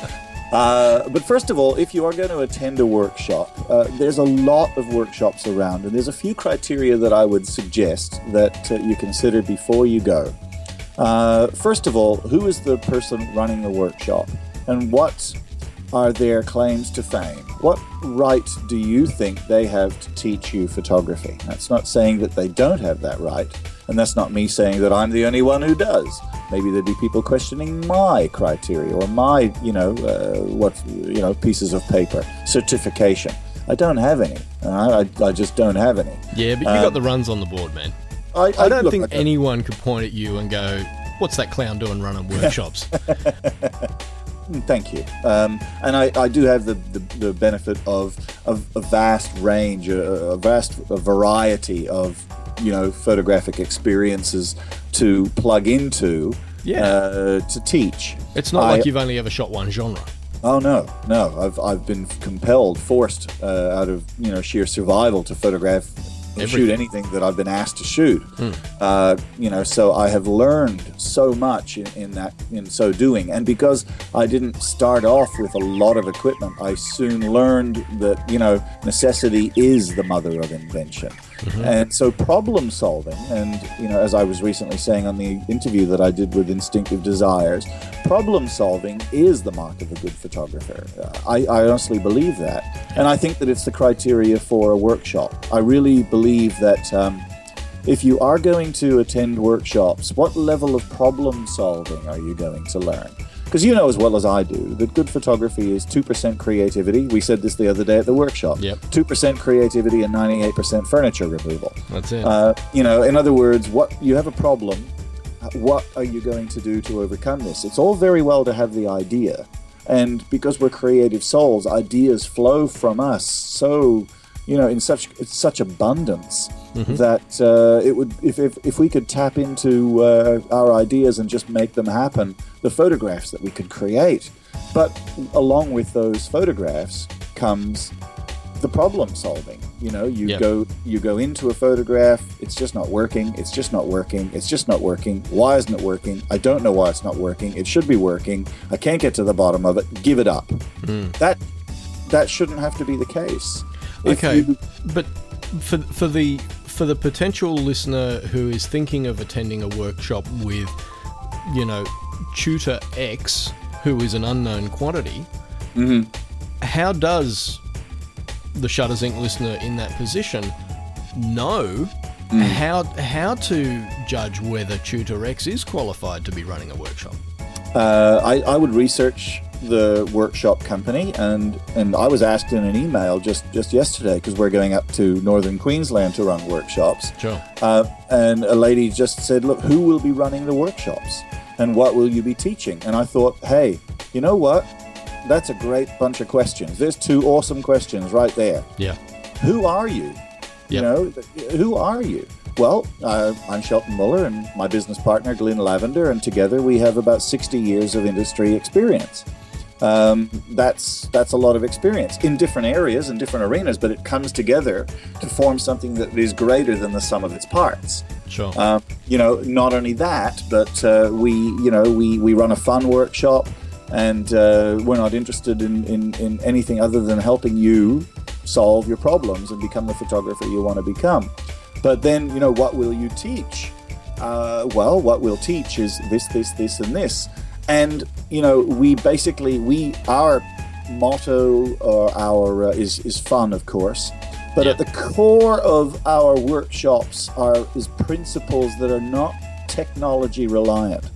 Uh, but first of all, if you are going to attend a workshop, uh, there's a lot of workshops around, and there's a few criteria that I would suggest that uh, you consider before you go. Uh, first of all, who is the person running the workshop, and what are their claims to fame? What right do you think they have to teach you photography? That's not saying that they don't have that right, and that's not me saying that I'm the only one who does. Maybe there'd be people questioning my criteria or my, you know, uh, what, you know, pieces of paper, certification. I don't have any. I, I, I just don't have any. Yeah, but you Um, got the runs on the board, man. I, I don't look, think I don't- anyone could point at you and go, "What's that clown doing running workshops?" Thank you. Um, and I, I do have the, the, the benefit of, of a vast range, a, a vast variety of, you know, photographic experiences to plug into Yeah. uh, to teach. It's not I- like you've only ever shot one genre. Oh no, no! I've I've been compelled, forced uh, out of you know sheer survival to photograph and shoot Everything. anything that I've been asked to shoot. Hmm. Uh, you know, so I have learned so much in, in that in so doing, and because I didn't start off with a lot of equipment, I soon learned that you know necessity is the mother of invention. Mm-hmm. And so problem solving, and you know, as I was recently saying on the interview that I did with Instinctive Desires, problem solving is the mark of a good photographer. Uh, I, I honestly believe that, and I think that it's the criteria for a workshop. I really believe that um, if you are going to attend workshops, what level of problem solving are you going to learn? Because you know as well as I do that good photography is two percent creativity. We said this the other day at the workshop. Yep. two percent creativity and ninety-eight percent furniture removal. That's it. Uh, you know, in other words, what you have a problem, what are you going to do to overcome this? It's all very well to have the idea. And because we're creative souls, ideas flow from us so, you know, in such such abundance Mm-hmm. that uh, it would, if, if, if we could tap into uh, our ideas and just make them happen, the photographs that we could create. But along with those photographs comes the problem solving. You know, you Yep. go you go into a photograph, it's just not working, it's just not working, it's just not working. Why isn't it working? I don't know why it's not working. It should be working. I can't get to the bottom of it. Give it up. Mm. That that shouldn't have to be the case. If Okay, you- but for for the for the potential listener who is thinking of attending a workshop with, you know, tutor X, who is an unknown quantity, Mhm. how does the Shutters Incorporated listener in that position know how how to judge whether tutor X is qualified to be running a workshop? Uh, I, I would research the workshop company, and, and I was asked in an email just, just yesterday, because we're going up to northern Queensland to run workshops. Sure. Uh, and a lady just said, look, who will be running the workshops? And what will you be teaching? And I thought, hey, you know what? That's a great bunch of questions. There's two awesome questions right there. Yeah. Who are you? You Yep. know, who are you? Well, uh, I'm Shelton Muller, and my business partner, Glyn Lavender, and together we have about sixty years of industry experience. Um, that's that's a lot of experience in different areas and different arenas, but it comes together to form something that is greater than the sum of its parts. Sure. Um, you know, not only that, but uh, we, you know, we, we run a fun workshop, and uh, we're not interested in, in, in anything other than helping you solve your problems and become the photographer you want to become. But then, you know, what will you teach? Uh, well, what we'll teach is this, this, this, and this. And, you know, we basically, we, our motto or our, uh, is, is fun, of course. But Yeah. at the core of our workshops are is principles that are not technology reliant.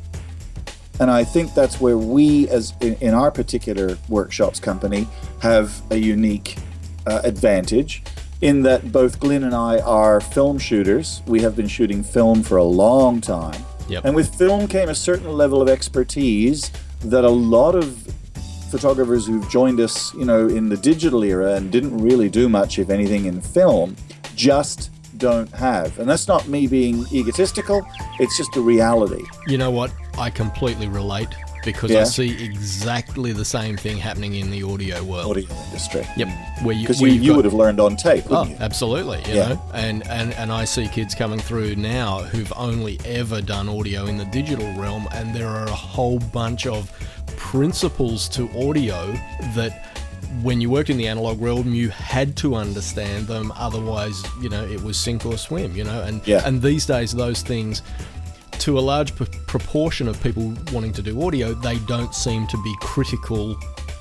And I think that's where we, as in, in our particular workshops company, have a unique uh, advantage, in that both Glyn and I are film shooters. We have been shooting film for a long time. Yep. And with film came a certain level of expertise that a lot of photographers who've joined us, you know, in the digital era and didn't really do much, if anything, in film, just don't have. And that's not me being egotistical, it's just a reality. You know what? I completely relate, because I Yeah. see exactly the same thing happening in the audio world. Audio industry. Yep. Where you, Because where you, you've you got- would have learned on tape, Oh, wouldn't you? absolutely. You Yeah. know, and, and and I see kids coming through now who've only ever done audio in the digital realm, and there are a whole bunch of principles to audio that, when you worked in the analog realm, you had to understand them. Otherwise, you know, it was sink or swim. You know, and Yeah. and these days, those things, to a large p- proportion of people wanting to do audio, they don't seem to be critical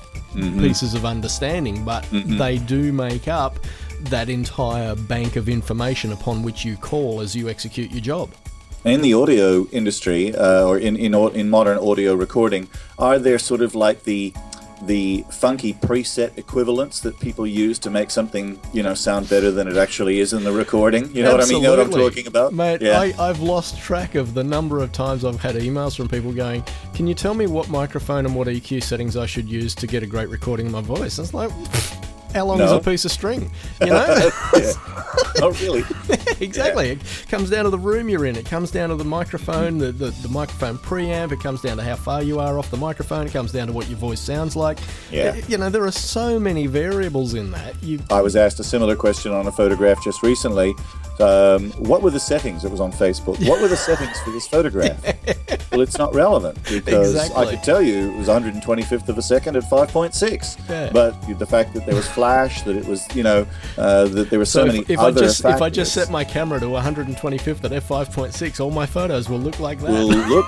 pieces of understanding, but they do make up that entire bank of information upon which you call as you execute your job. In the audio industry, uh, or in, in au- in modern audio recording, are there sort of like the the funky preset equivalents that people use to make something, you know, sound better than it actually is in the recording. You know Absolutely. what I mean? You know what I'm talking about? Mate, yeah. I, I've lost track of the number of times I've had emails from people going, can you tell me what microphone and what E Q settings I should use to get a great recording of my voice? It's like, how long No. is a piece of string? You know? Oh, really? Exactly. Yeah. It comes down to the room you're in. It comes down to the microphone, the, the, the microphone preamp. It comes down to how far you are off the microphone. It comes down to what your voice sounds like. Yeah. You know, there are so many variables in that. You I was asked a similar question on a photograph just recently. Um, what were the settings? It was on Facebook. What were the settings for this photograph? Well, it's not relevant because Exactly. I could tell you it was one hundred twenty-fifth of a second at five point six. Yeah. But the fact that there was flash, that it was, you know, uh, that there were so, So many if, if I other just factors. if I just set my camera to one hundred twenty-fifth at f five point six, all my photos will look like that. Will look,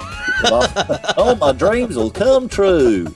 oh, my dreams will come true.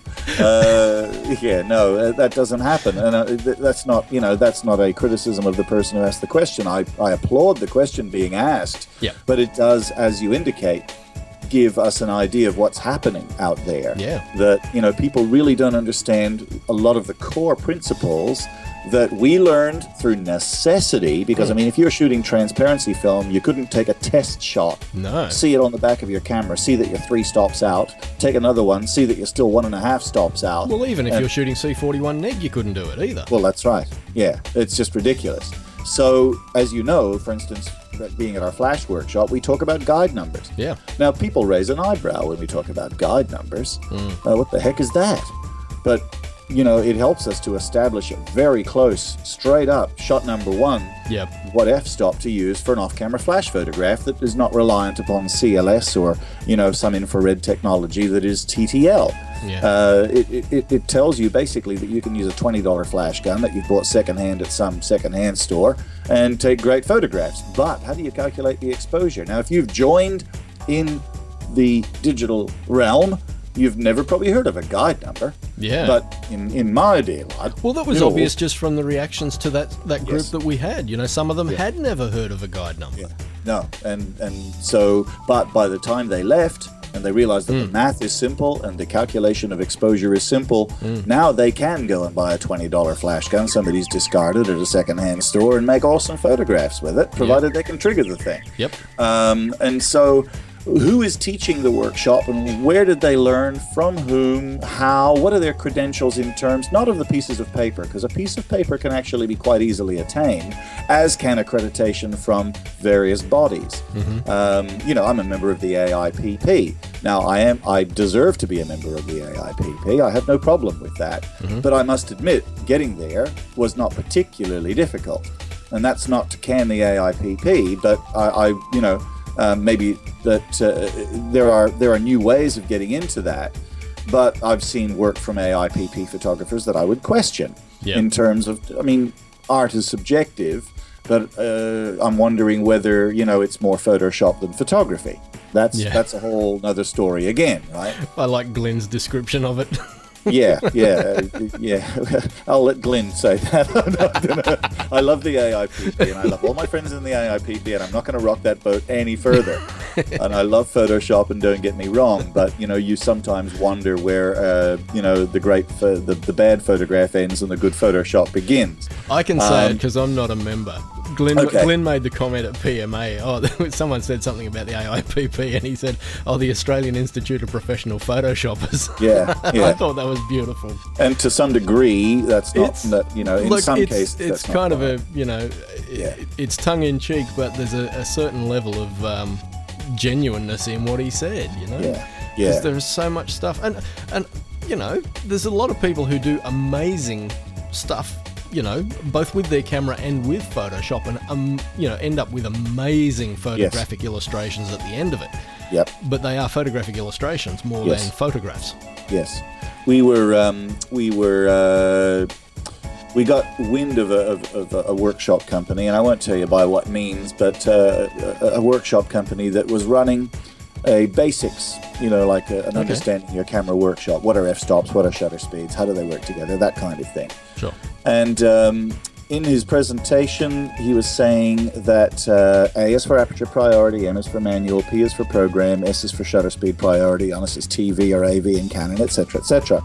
Uh, yeah, no, uh, that doesn't happen, and uh, th- that's not, you know, that's not a criticism of the person who asked the question. I, I applaud the question being asked, Yeah. but it does, as you indicate, give us an idea of what's happening out there. Yeah. That, you know, people really don't understand a lot of the core principles that we learned through necessity, because, I mean, if you're shooting transparency film, you couldn't take a test shot, No. see it on the back of your camera, see that you're three stops out, take another one, see that you're still one and a half stops out. Well, even if and- you're shooting C forty-one neg, you couldn't do it either. Well, that's right. Yeah, it's just ridiculous. So, as you know, for instance, being at our Flash workshop, we talk about guide numbers. Yeah. Now, people raise an eyebrow when we talk about guide numbers. Mm. Uh, what the heck is that? But, you know, it helps us to establish a very close, straight up shot number one. Yep. What f-stop to use for an off-camera flash photograph that is not reliant upon C L S or, you know, some infrared technology that is T T L. Yeah. Uh, it, it, it tells you basically that you can use a twenty dollars flash gun that you've bought secondhand at some secondhand store and take great photographs. But how do you calculate the exposure? Now, if you've joined in the digital realm, you've never probably heard of a guide number. Yeah. But in, in my day, lad, Well, that was you know, obvious just from the reactions to that, that group Yes. that we had. You know, some of them Yeah. had never heard of a guide number. Yeah. No, and and so, but by the time they left and they realized that Hmm. the math is simple and the calculation of exposure is simple, Hmm. now they can go and buy a twenty dollars flash gun somebody's discarded at a secondhand store and make awesome photographs with it, provided they can trigger the thing. Yep. Um, and so, who is teaching the workshop and where did they learn, from whom, how, what are their credentials in terms, not of the pieces of paper, because a piece of paper can actually be quite easily attained, as can accreditation from various bodies. Mm-hmm. Um, you know, I'm a member of the A I P P. Now, I am, I deserve to be a member of the A I P P. I have no problem with that. Mm-hmm. But I must admit, getting there was not particularly difficult. And that's not to can the A I P P, but I, I you know, Um, maybe that uh, there are there are new ways of getting into that, but I've seen work from A I P P photographers that I would question Yeah. in terms of, I mean, art is subjective, but uh, I'm wondering whether, you know, it's more Photoshop than photography. That's Yeah. that's a whole other story again, right? I like Glenn's description of it. Yeah, yeah, uh, yeah. I'll let Glenn say that. I'm not gonna, I love the A I P P, and I love all my friends in the A I P P, and I'm not going to rock that boat any further. And I love Photoshop, and don't get me wrong, but you know, you sometimes wonder where, uh, you know, the great, pho- the the bad photograph ends and the good Photoshop begins. I can say it Um, because I'm not a member. Glenn, Okay. Glenn made the comment at P M A. Oh, someone said something about the A I P P, and he said, "Oh, the Australian Institute of Professional Photoshoppers." Yeah, yeah. I thought that was beautiful. And to some degree, that's not, It's- that, you know, in Look, some it's, cases, it's that's not kind of right. a, you know, Yeah. it, it's tongue in cheek, but there's a, a certain level of um, genuineness in what he said. You know, Yeah, 'Cause yeah. there's so much stuff, and and you know, there's a lot of people who do amazing stuff. You know, both with their camera and with Photoshop, and um, you know, end up with amazing photographic illustrations at the end of it. Yep. But they are photographic illustrations more Yes. than photographs. Yes, we were um, we were uh, we got wind of a, of, of a workshop company, and I won't tell you by what means, but uh, a, a workshop company that was running a basics, you know, like a, an understanding your camera workshop. What are f-stops? What are shutter speeds? How do they work together? That kind of thing. Sure. And um, in his presentation, he was saying that uh, A is for aperture priority, M is for manual, P is for program, S is for shutter speed priority, unless it's T V or A V in Canon, et cetera, et cetera.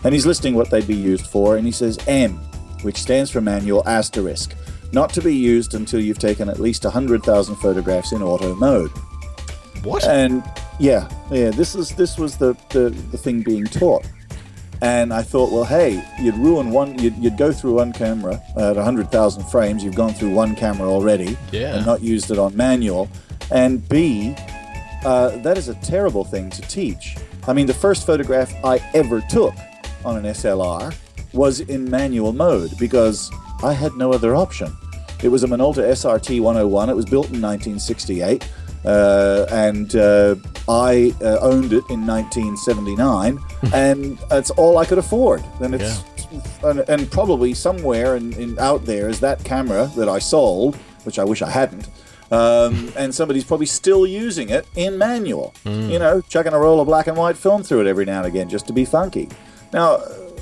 And he's listing what they'd be used for, and he says M, which stands for manual asterisk, not to be used until you've taken at least one hundred thousand photographs in auto mode. What? And yeah, yeah, this is this was the, the, the thing being taught. And I thought, well, hey, you'd ruin one, you'd, you'd go through one camera at one hundred thousand frames, you've gone through one camera already, yeah. and not used it on manual. And B, uh, that is a terrible thing to teach. I mean, the first photograph I ever took on an S L R was in manual mode because I had no other option. It was a Minolta S R T one oh one. It was built in nineteen sixty-eight, uh, and uh, I uh, owned it in nineteen seventy-nine, and that's all I could afford. And it's Yeah. and, and probably somewhere in, in out there is that camera that I sold, which I wish I hadn't. Um, and somebody's probably still using it in manual. Mm. You know, chucking a roll of black and white film through it every now and again just to be funky. Now,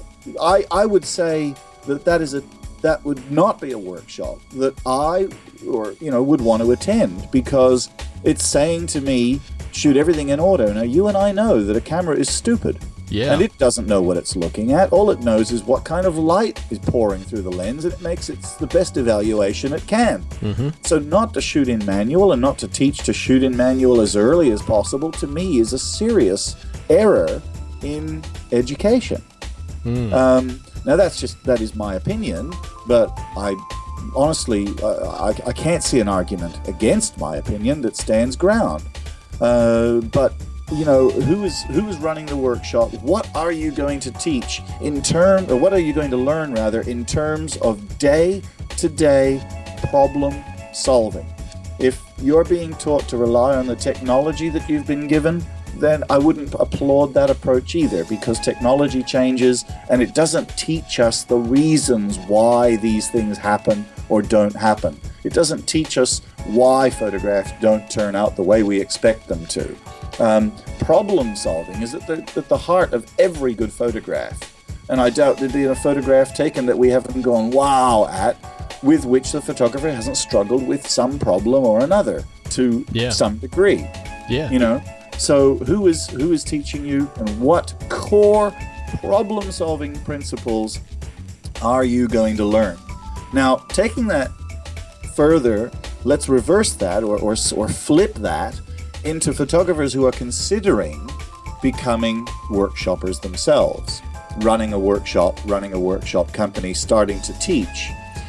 I I would say that that is a that would not be a workshop that I or you know would want to attend, because it's saying to me, shoot everything in auto. Now, you and I know that a camera is stupid. Yeah. And it doesn't know what it's looking at. All it knows is what kind of light is pouring through the lens, and it makes it the best evaluation it can. Mm-hmm. So not to shoot in manual and not to teach to shoot in manual as early as possible, to me, is a serious error in education. Mm. Um, now, that's just, that is my opinion, but I honestly, I, I, I can't see an argument against my opinion that stands ground. Uh, but you know, who is who is running the workshop? What are you going to teach in term, or what are you going to learn rather, in terms of day-to-day problem solving? If you're being taught to rely on the technology that you've been given, then I wouldn't applaud that approach either, because technology changes and it doesn't teach us the reasons why these things happen or don't happen. It doesn't teach us why photographs don't turn out the way we expect them to. Um, problem solving is at the, at the heart of every good photograph. And I doubt there'd be a photograph taken that we haven't gone wow at, with which the photographer hasn't struggled with some problem or another to yeah. some degree. Yeah. You know? So who is who is teaching you, and what core problem solving principles are you going to learn? Now, taking that further, let's reverse that or, or, or flip that into photographers who are considering becoming workshoppers themselves, running a workshop, running a workshop company, starting to teach.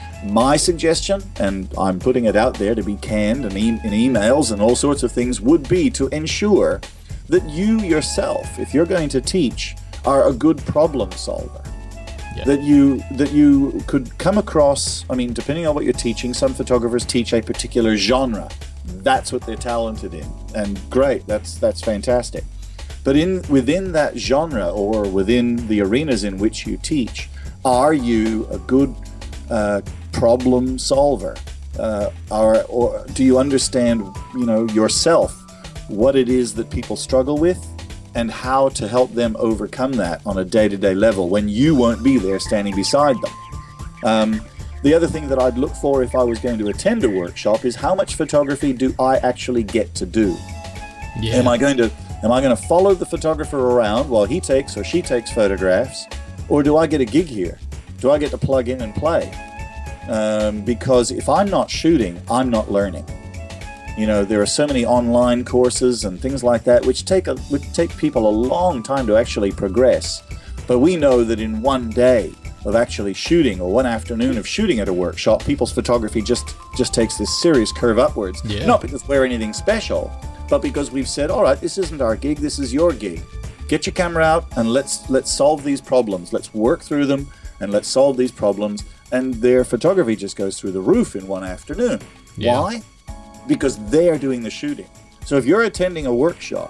My suggestion, and I'm putting it out there to be canned in, e- in emails and all sorts of things, would be to ensure that you yourself, if you're going to teach, are a good problem solver. Yeah. That you that you could come across, I mean, depending on what you're teaching, some photographers teach a particular genre. That's what they're talented in, and great, that's that's fantastic. But in within that genre, or within the arenas in which you teach, are you a good uh, problem solver? Uh, or, or do you understand, you know, yourself, what it is that people struggle with, and how to help them overcome that on a day-to-day level when you won't be there standing beside them? Um, The other thing that I'd look for if I was going to attend a workshop is, how much photography do I actually get to do? Yeah. Am I going to am I going to follow the photographer around while he takes or she takes photographs, or do I get a gig here? Do I get to plug in and play? Um, because if I'm not shooting, I'm not learning. You know, there are so many online courses and things like that which take a which take people a long time to actually progress. But we know that in one day of actually shooting, or one afternoon of shooting at a workshop, people's photography just just takes this serious curve upwards. Yeah. Not because we're anything special, but because we've said, all right, this isn't our gig, this is your gig. Get your camera out and let's let's solve these problems. Let's work through them and let's solve these problems. And their photography just goes through the roof in one afternoon. Yeah. Why? Because they're doing the shooting. So if you're attending a workshop,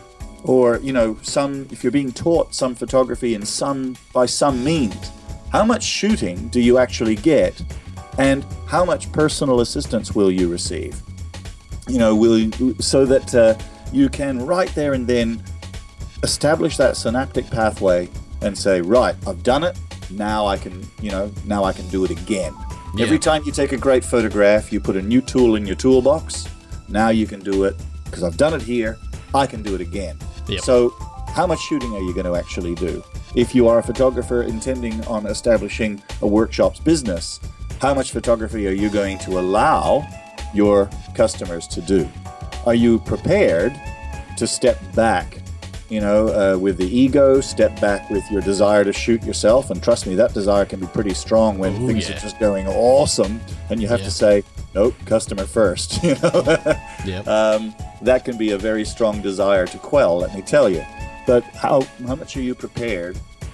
or you know, some if you're being taught some photography in some by some means, how much shooting do you actually get, and how much personal assistance will you receive? You know, will you, so that uh, you can right there and then establish that synaptic pathway and say, right, I've done it. Now I can, you know, now I can do it again. Yeah. Every time you take a great photograph, you put a new tool in your toolbox. Now you can do it because I've done it here. I can do it again. Yep. So how much shooting are you going to actually do? if you are a photographer intending on establishing a workshop's business, how much photography are you going to allow your customers to do? Are you prepared to step back, you know, uh, with the ego, step back with your desire to shoot yourself? And trust me, that desire can be pretty strong when Ooh, things yeah. are just going awesome, and you have Yeah. to say, nope, customer first. You know, Yep. um, that can be a very strong desire to quell, let me tell you. But how how much are you prepared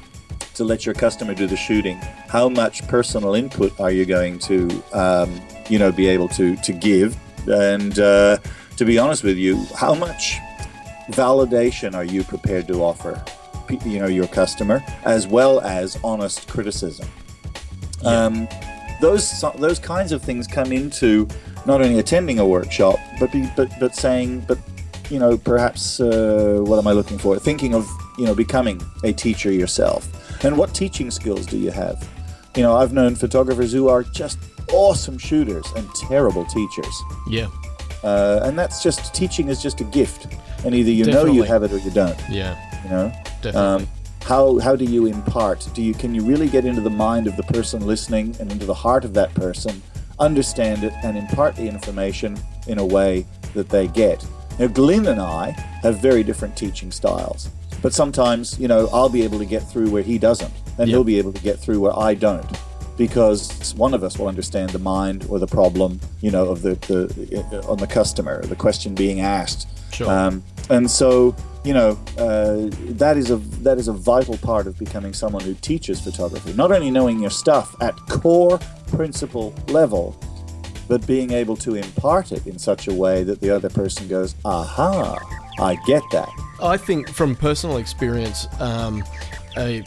to let your customer do the shooting? How much personal input are you going to, um, you know, be able to to give? And uh, to be honest with you, how much validation are you prepared to offer, you know, your customer, as well as honest criticism? Yeah. Um, those those kinds of things come into not only attending a workshop, but be, but but saying, but you know, perhaps uh, what am I looking for? Thinking of, you know, becoming a teacher yourself. And what teaching skills do you have? You know, I've known photographers who are just awesome shooters and terrible teachers. Yeah. Uh, and that's just, teaching is just a gift. And either you Definitely. know you have it or you don't. Yeah. You know? Definitely. Um, how how do you impart? Do you can you really get into the mind of the person listening and into the heart of that person, understand it, and impart the information in a way that they get? Now, Glyn and I have very different teaching styles, but sometimes, you know, I'll be able to get through where he doesn't, and Yep. he'll be able to get through where I don't, because one of us will understand the mind or the problem, you know, of the, the on the customer, the question being asked. Sure. Um, and so, you know, uh, that is a that is a vital part of becoming someone who teaches photography. Not only knowing your stuff at core principle level, but being able to impart it in such a way that the other person goes, aha, I get that. I think from personal experience, um, a,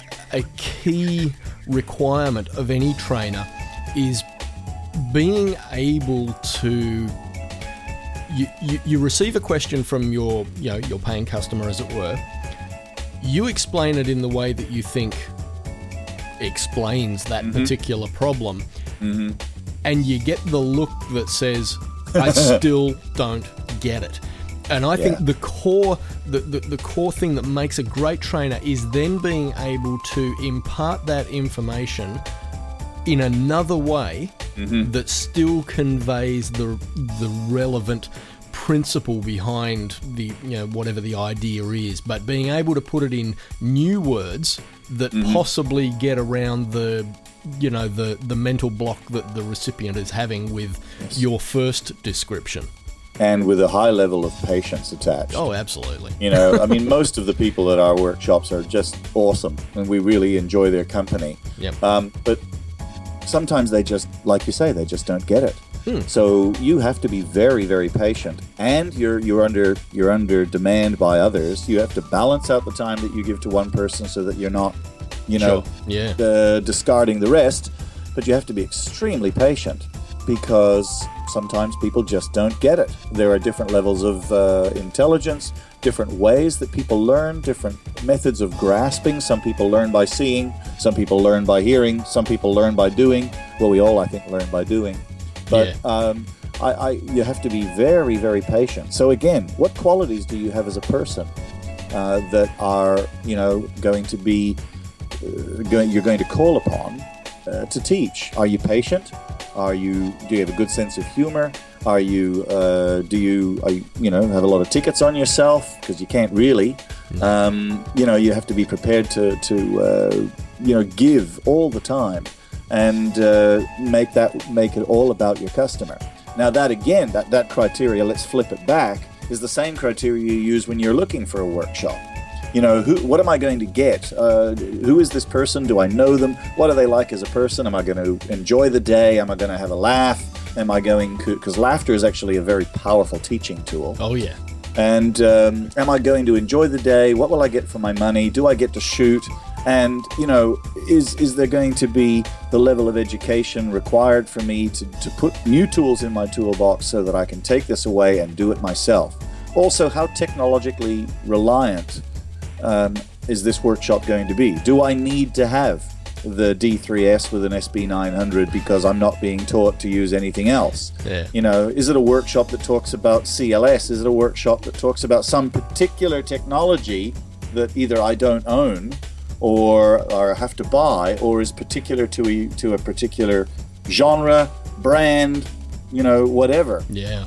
a key requirement of any trainer is being able to... You, you, you receive a question from your, you know, your paying customer, as it were. You explain it in the way that you think explains that Mm-hmm. particular problem. Mm-hmm. And you get the look that says, I still don't get it. And I think Yeah. the core the, the, the core thing that makes a great trainer is then being able to impart that information in another way Mm-hmm. that still conveys the the relevant principle behind the, you know, whatever the idea is, but being able to put it in new words that Mm-hmm. possibly get around the, you know, the the mental block that the recipient is having with Yes. your first description. And with a high level of patience attached. Oh, absolutely. You know, I mean, most of the people at our workshops are just awesome, and we really enjoy their company. Yep. Um, but sometimes they just, like you say, they just don't get it. Hmm. So you have to be very, very patient, and you're you're under you're under demand by others. You have to balance out the time that you give to one person so that you're not, you know, Sure. Yeah. uh, discarding the rest. But you have to be extremely patient, because sometimes people just don't get it. There are different levels of uh, intelligence, different ways that people learn, different methods of grasping. Some people learn by seeing, some people learn by hearing, some people learn by doing. Well, we all, I think, learn by doing. But Yeah. um, I, I, you have to be very, very patient. So again, what qualities do you have as a person uh, that are, you know, going to be, uh, going, you're going to call upon uh, to teach? Are you patient? Are you? Do you have a good sense of humor? Are you? Uh, do you? Are you, you know, have a lot of tickets on yourself? Because you can't really. Um, you know, you have to be prepared to to uh, you know, give all the time, and uh, make that make it all about your customer. Now that again, that that criteria, let's flip it back, is the same criteria you use when you're looking for a workshop. You know, who? What am I going to get? Uh, who is this person? Do I know them? What are they like as a person? Am I going to enjoy the day? Am I going to have a laugh? Am I going to... Because laughter is actually a very powerful teaching tool. Oh, yeah. And um, am I going to enjoy the day? What will I get for my money? Do I get to shoot? And, you know, is is there going to be the level of education required for me to, to put new tools in my toolbox so that I can take this away and do it myself? Also, how technologically reliant Um, is this workshop going to be? Do I need to have the D three S with an S B nine hundred because I'm not being taught to use anything else? Yeah. You know, is it a workshop that talks about C L S? Is it a workshop that talks about some particular technology that either I don't own or or have to buy, or is particular to a to a particular genre, brand, you know, whatever. Yeah.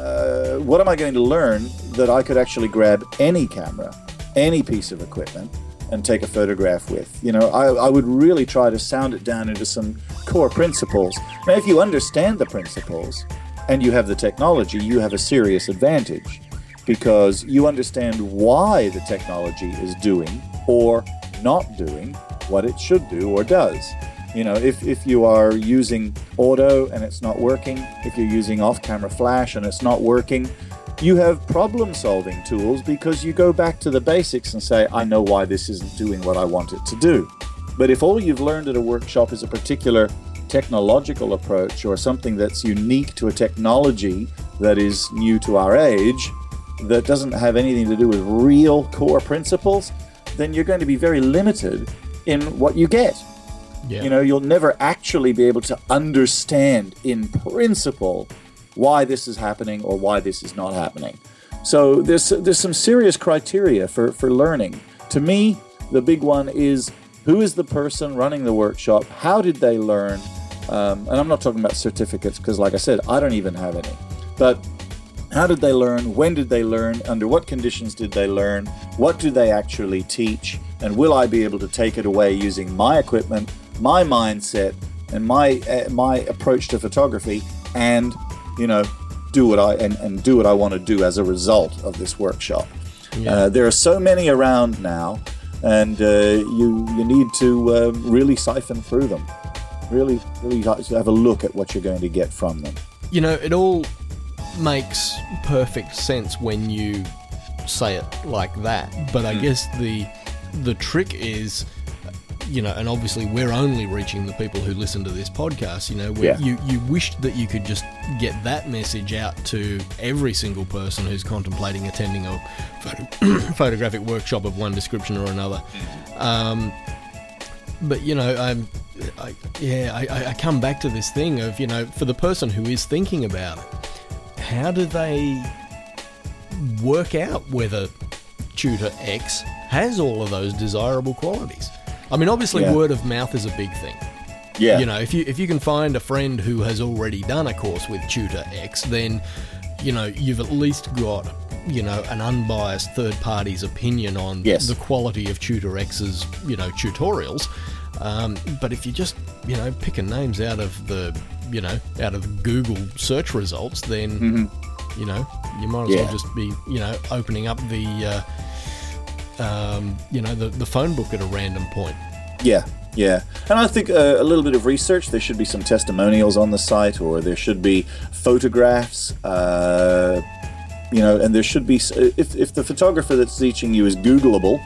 Uh, what am I going to learn that I could actually grab any camera, any piece of equipment, and take a photograph with? You know, I, I would really try to sound it down into some core principles. Now, if you understand the principles and you have the technology, you have a serious advantage, because you understand why the technology is doing or not doing what it should do or does. You know, if, if you are using auto and it's not working, if you're using off-camera flash and it's not working, you have problem-solving tools, because you go back to the basics and say, I know why this isn't doing what I want it to do. But if all you've learned at a workshop is a particular technological approach or something that's unique to a technology that is new to our age, that doesn't have anything to do with real core principles, then you're going to be very limited in what you get. Yeah. You know, you'll never actually be able to understand in principle why this is happening or why this is not happening. So there's there's some serious criteria for, for learning. To me, the big one is, who is the person running the workshop? How did they learn? Um, and I'm not talking about certificates, because like I said, I don't even have any. But how did they learn? When did they learn? Under what conditions did they learn? What do they actually teach? And will I be able to take it away using my equipment, my mindset, and my uh, my approach to photography, and you know, do what I and, and do what I want to do as a result of this workshop? Yeah. Uh, there are so many around now, and uh, you you need to uh, really siphon through them. Really, really have a look at what you're going to get from them. You know, it all makes perfect sense when you say it like that, but I mm. guess the the trick is, you know, and obviously we're only reaching the people who listen to this podcast, you know, where yeah. you, you wished that you could just get that message out to every single person who's contemplating attending a photo- photographic workshop of one description or another. Um, but, you know, I'm, I, yeah, I, I come back to this thing of, you know, for the person who is thinking about it, how do they work out whether Tutor X has all of those desirable qualities? I mean, obviously, yeah. word of mouth is a big thing. Yeah. You know, if you if you can find a friend who has already done a course with Tutor X, then, you know, you've at least got, you know, an unbiased third party's opinion on yes. the quality of Tutor X's, you know, tutorials. Um, but if you just, you know, picking names out of the, you know, out of Google search results, then, mm-hmm. you know, you might as yeah. well just be, you know, opening up the, uh, um, you know, the, the phone book at a random point. Yeah, yeah. And I think uh, a little bit of research, there should be some testimonials on the site, or there should be photographs, uh, you know, and there should be, if, if the photographer that's teaching you is Googleable,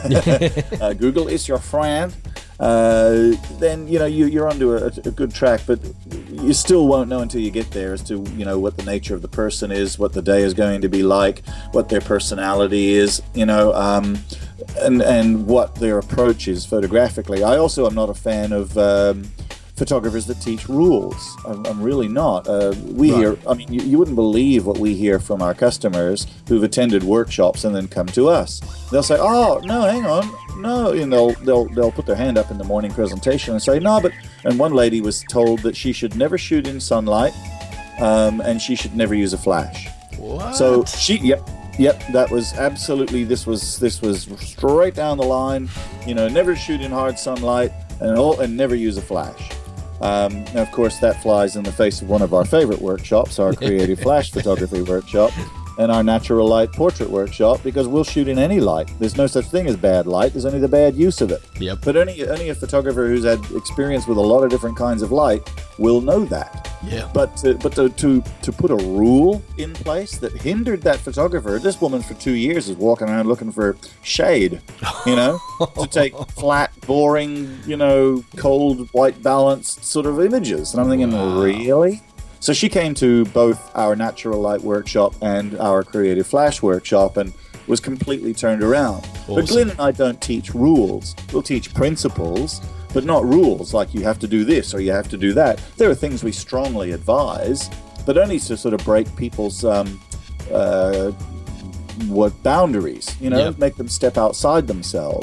uh, Google is your friend, uh, then, you know, you, you're onto a, a good track, but you still won't know until you get there as to, you know, what the nature of the person is, what the day is going to be like, what their personality is, you know, um, and, and what their approach is photographically. I also am not a fan of um, photographers that teach rules. I'm, I'm really not. Uh, we right. hear, I mean, you, you wouldn't believe what we hear from our customers who've attended workshops and then come to us. They'll say, oh, no, hang on. No, and they'll they'll they'll put their hand up in the morning presentation and say, no, but, and one lady was told that she should never shoot in sunlight, um, and she should never use a flash. What? So she, yep, yep, that was absolutely, this was this was straight down the line, you know, never shoot in hard sunlight, and all, and never use a flash. Um, now, of course, that flies in the face of one of our favorite workshops, our creative flash photography workshop, and our natural light portrait workshop, because we'll shoot in any light. There's no such thing as bad light. There's only the bad use of it. Yep. But only, only a photographer who's had experience with a lot of different kinds of light will know that. Yeah. But to, but to, to to put a rule in place that hindered that photographer, this woman for two years is walking around looking for shade, you know, to take flat, boring, you know, cold, white balanced sort of images. And I'm thinking, wow. Really? So she came to both our natural light workshop and our creative flash workshop and was completely turned around. Awesome. But Glenn and I don't teach rules. We'll teach principles, but not rules like you have to do this or you have to do that. There are things we strongly advise, but only to sort of break people's um, uh, what boundaries, you know, yep. make them step outside themselves.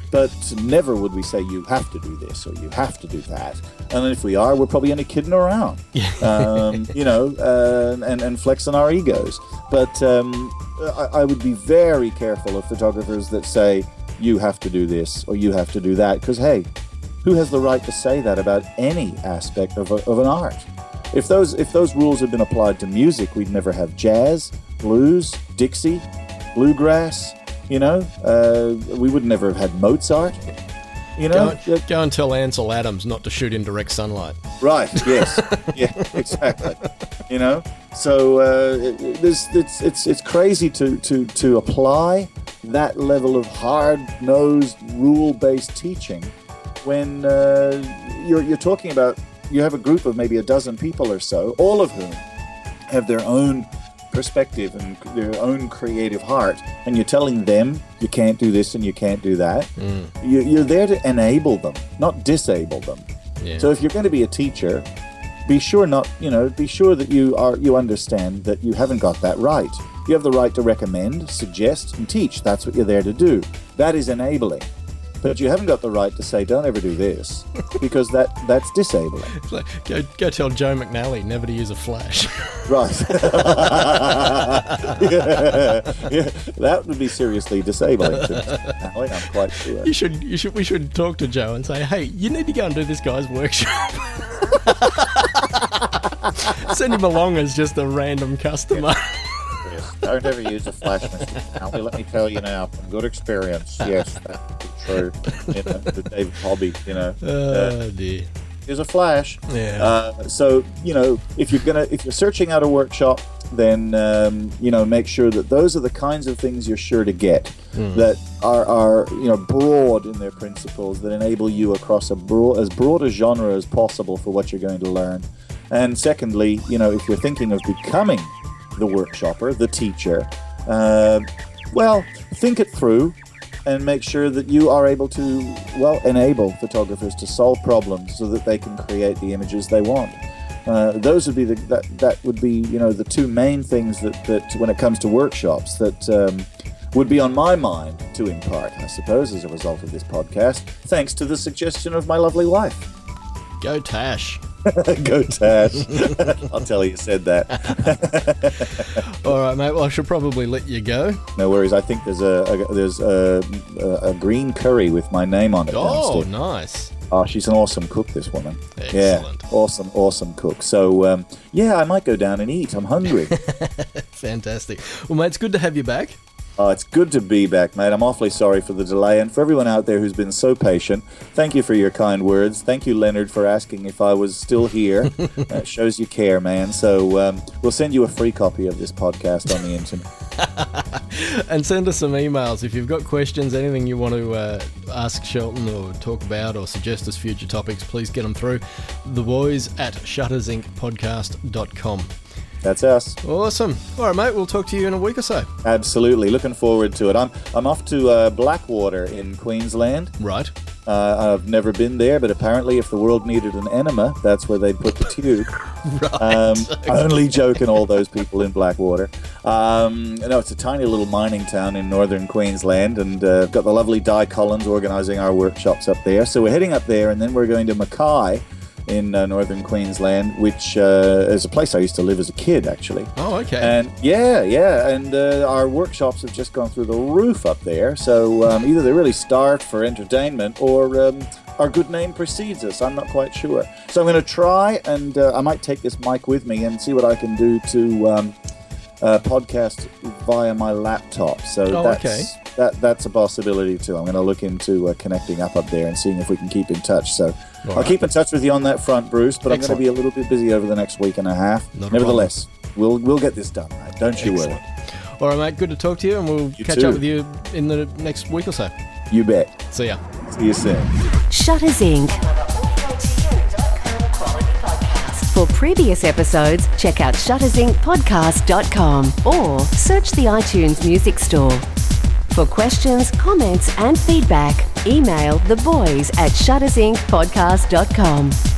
But never would we say you have to do this or you have to do that. And if we are, we're probably only kidding around, um, you know, uh, and, and flexing our egos. But um, I, I would be very careful of photographers that say you have to do this or you have to do that. Because, hey, who has the right to say that about any aspect of, a, of an art? If those if those rules had been applied to music, we'd never have jazz, blues, Dixie, bluegrass. You know, uh, we would never have had Mozart. You know, go, go and tell Ansel Adams not to shoot in direct sunlight. Right? Yes. Yeah. Exactly. You know, so uh, it, there's, it's it's it's crazy to to to apply that level of hard-nosed, rule-based teaching when uh, you're you're talking about you have a group of maybe a dozen people or so, all of whom have their own perspective and their own creative heart, and you're telling them you can't do this and you can't do that. Mm. You, you're there to enable them, not disable them. Yeah. So if you're going to be a teacher, be sure not, you know, be sure that you are you understand that you haven't got that right. You have the right to recommend, suggest, and teach. That's what you're there to do. That is enabling. But you haven't got the right to say, don't ever do this, because that, that's disabling. Go, go tell Joe McNally never to use a flash. Right. yeah, yeah, that would be seriously disabling to McNally, I'm quite sure. You should, you should, we should talk to Joe and say, hey, you need to go and do this guy's workshop. Send him along as just a random customer. Don't ever use a flash machine. Now, let me tell you now, from good experience, yes, that's true. You know, the David Hobby, you know. Oh, uh, dear. Here's a flash. Yeah. Uh, so, you know, if you're gonna, if you're searching out a workshop, then um, you know, make sure that those are the kinds of things you're sure to get mm. that are, are, you know, broad in their principles that enable you across a broad, as broad a genre as possible for what you're going to learn. And secondly, you know, if you're thinking of becoming the workshopper, the teacher, uh, well, think it through and make sure that you are able to, well, enable photographers to solve problems so that they can create the images they want. Uh, those would be the, that, that would be, you know, the two main things that, that when it comes to workshops that um, would be on my mind to impart, I suppose, as a result of this podcast, thanks to the suggestion of my lovely wife. Go Tash. Go Tash. I'll tell you, you said that. All right, mate. Well, I should probably let you go. No worries. I think there's a, a there's a, a, a green curry with my name on it. Oh, downstairs. Nice. Oh, she's an awesome cook, this woman. Excellent. Yeah, awesome, awesome cook. So, um, yeah, I might go down and eat. I'm hungry. Fantastic. Well, mate, it's good to have you back. Oh, it's good to be back, mate. I'm awfully sorry for the delay. And for everyone out there who's been so patient, thank you for your kind words. Thank you, Leonard, for asking if I was still here. That shows you care, man. So um, we'll send you a free copy of this podcast on the internet. And send us some emails. If you've got questions, anything you want to uh, ask Shelton or talk about or suggest as future topics, please get them through. The boys at shutters inc podcast dot com. That's us. Awesome. All right, mate. We'll talk to you in a week or so. Absolutely. Looking forward to it. I'm I'm off to uh, Blackwater in Queensland. Right. Uh, I've never been there, but apparently if the world needed an enema, that's where they'd put the tube. Right. Um, only joking, all those people in Blackwater. Um, no, it's a tiny little mining town in northern Queensland, and uh, I've got the lovely Di Collins organising our workshops up there. So we're heading up there, and then we're going to Mackay in uh, northern Queensland, which uh, is a place I used to live as a kid, actually. Oh, okay. And yeah, yeah, and uh, our workshops have just gone through the roof up there. So um, either they're really starved for entertainment, or um, our good name precedes us. I'm not quite sure. So I'm going to try, and uh, I might take this mic with me and see what I can do to um, uh, podcast via my laptop. So oh, that's, okay. that that's a possibility too. I'm going to look into uh, connecting up up there and seeing if we can keep in touch. So All I'll right. keep in touch with you on that front, Bruce. But Excellent. I'm going to be a little bit busy over the next week and a half. Not Nevertheless, we'll we'll get this done, mate. Don't you Excellent. worry. All right, mate. Good to talk to you, and we'll you catch too. up with you in the next week or so. You bet. See ya. See you soon. Shutters Incorporated. For previous episodes, check out shutters inc podcast dot com or search the iTunes Music Store. For questions, comments, and feedback, email the boys at shutters inc podcast dot com.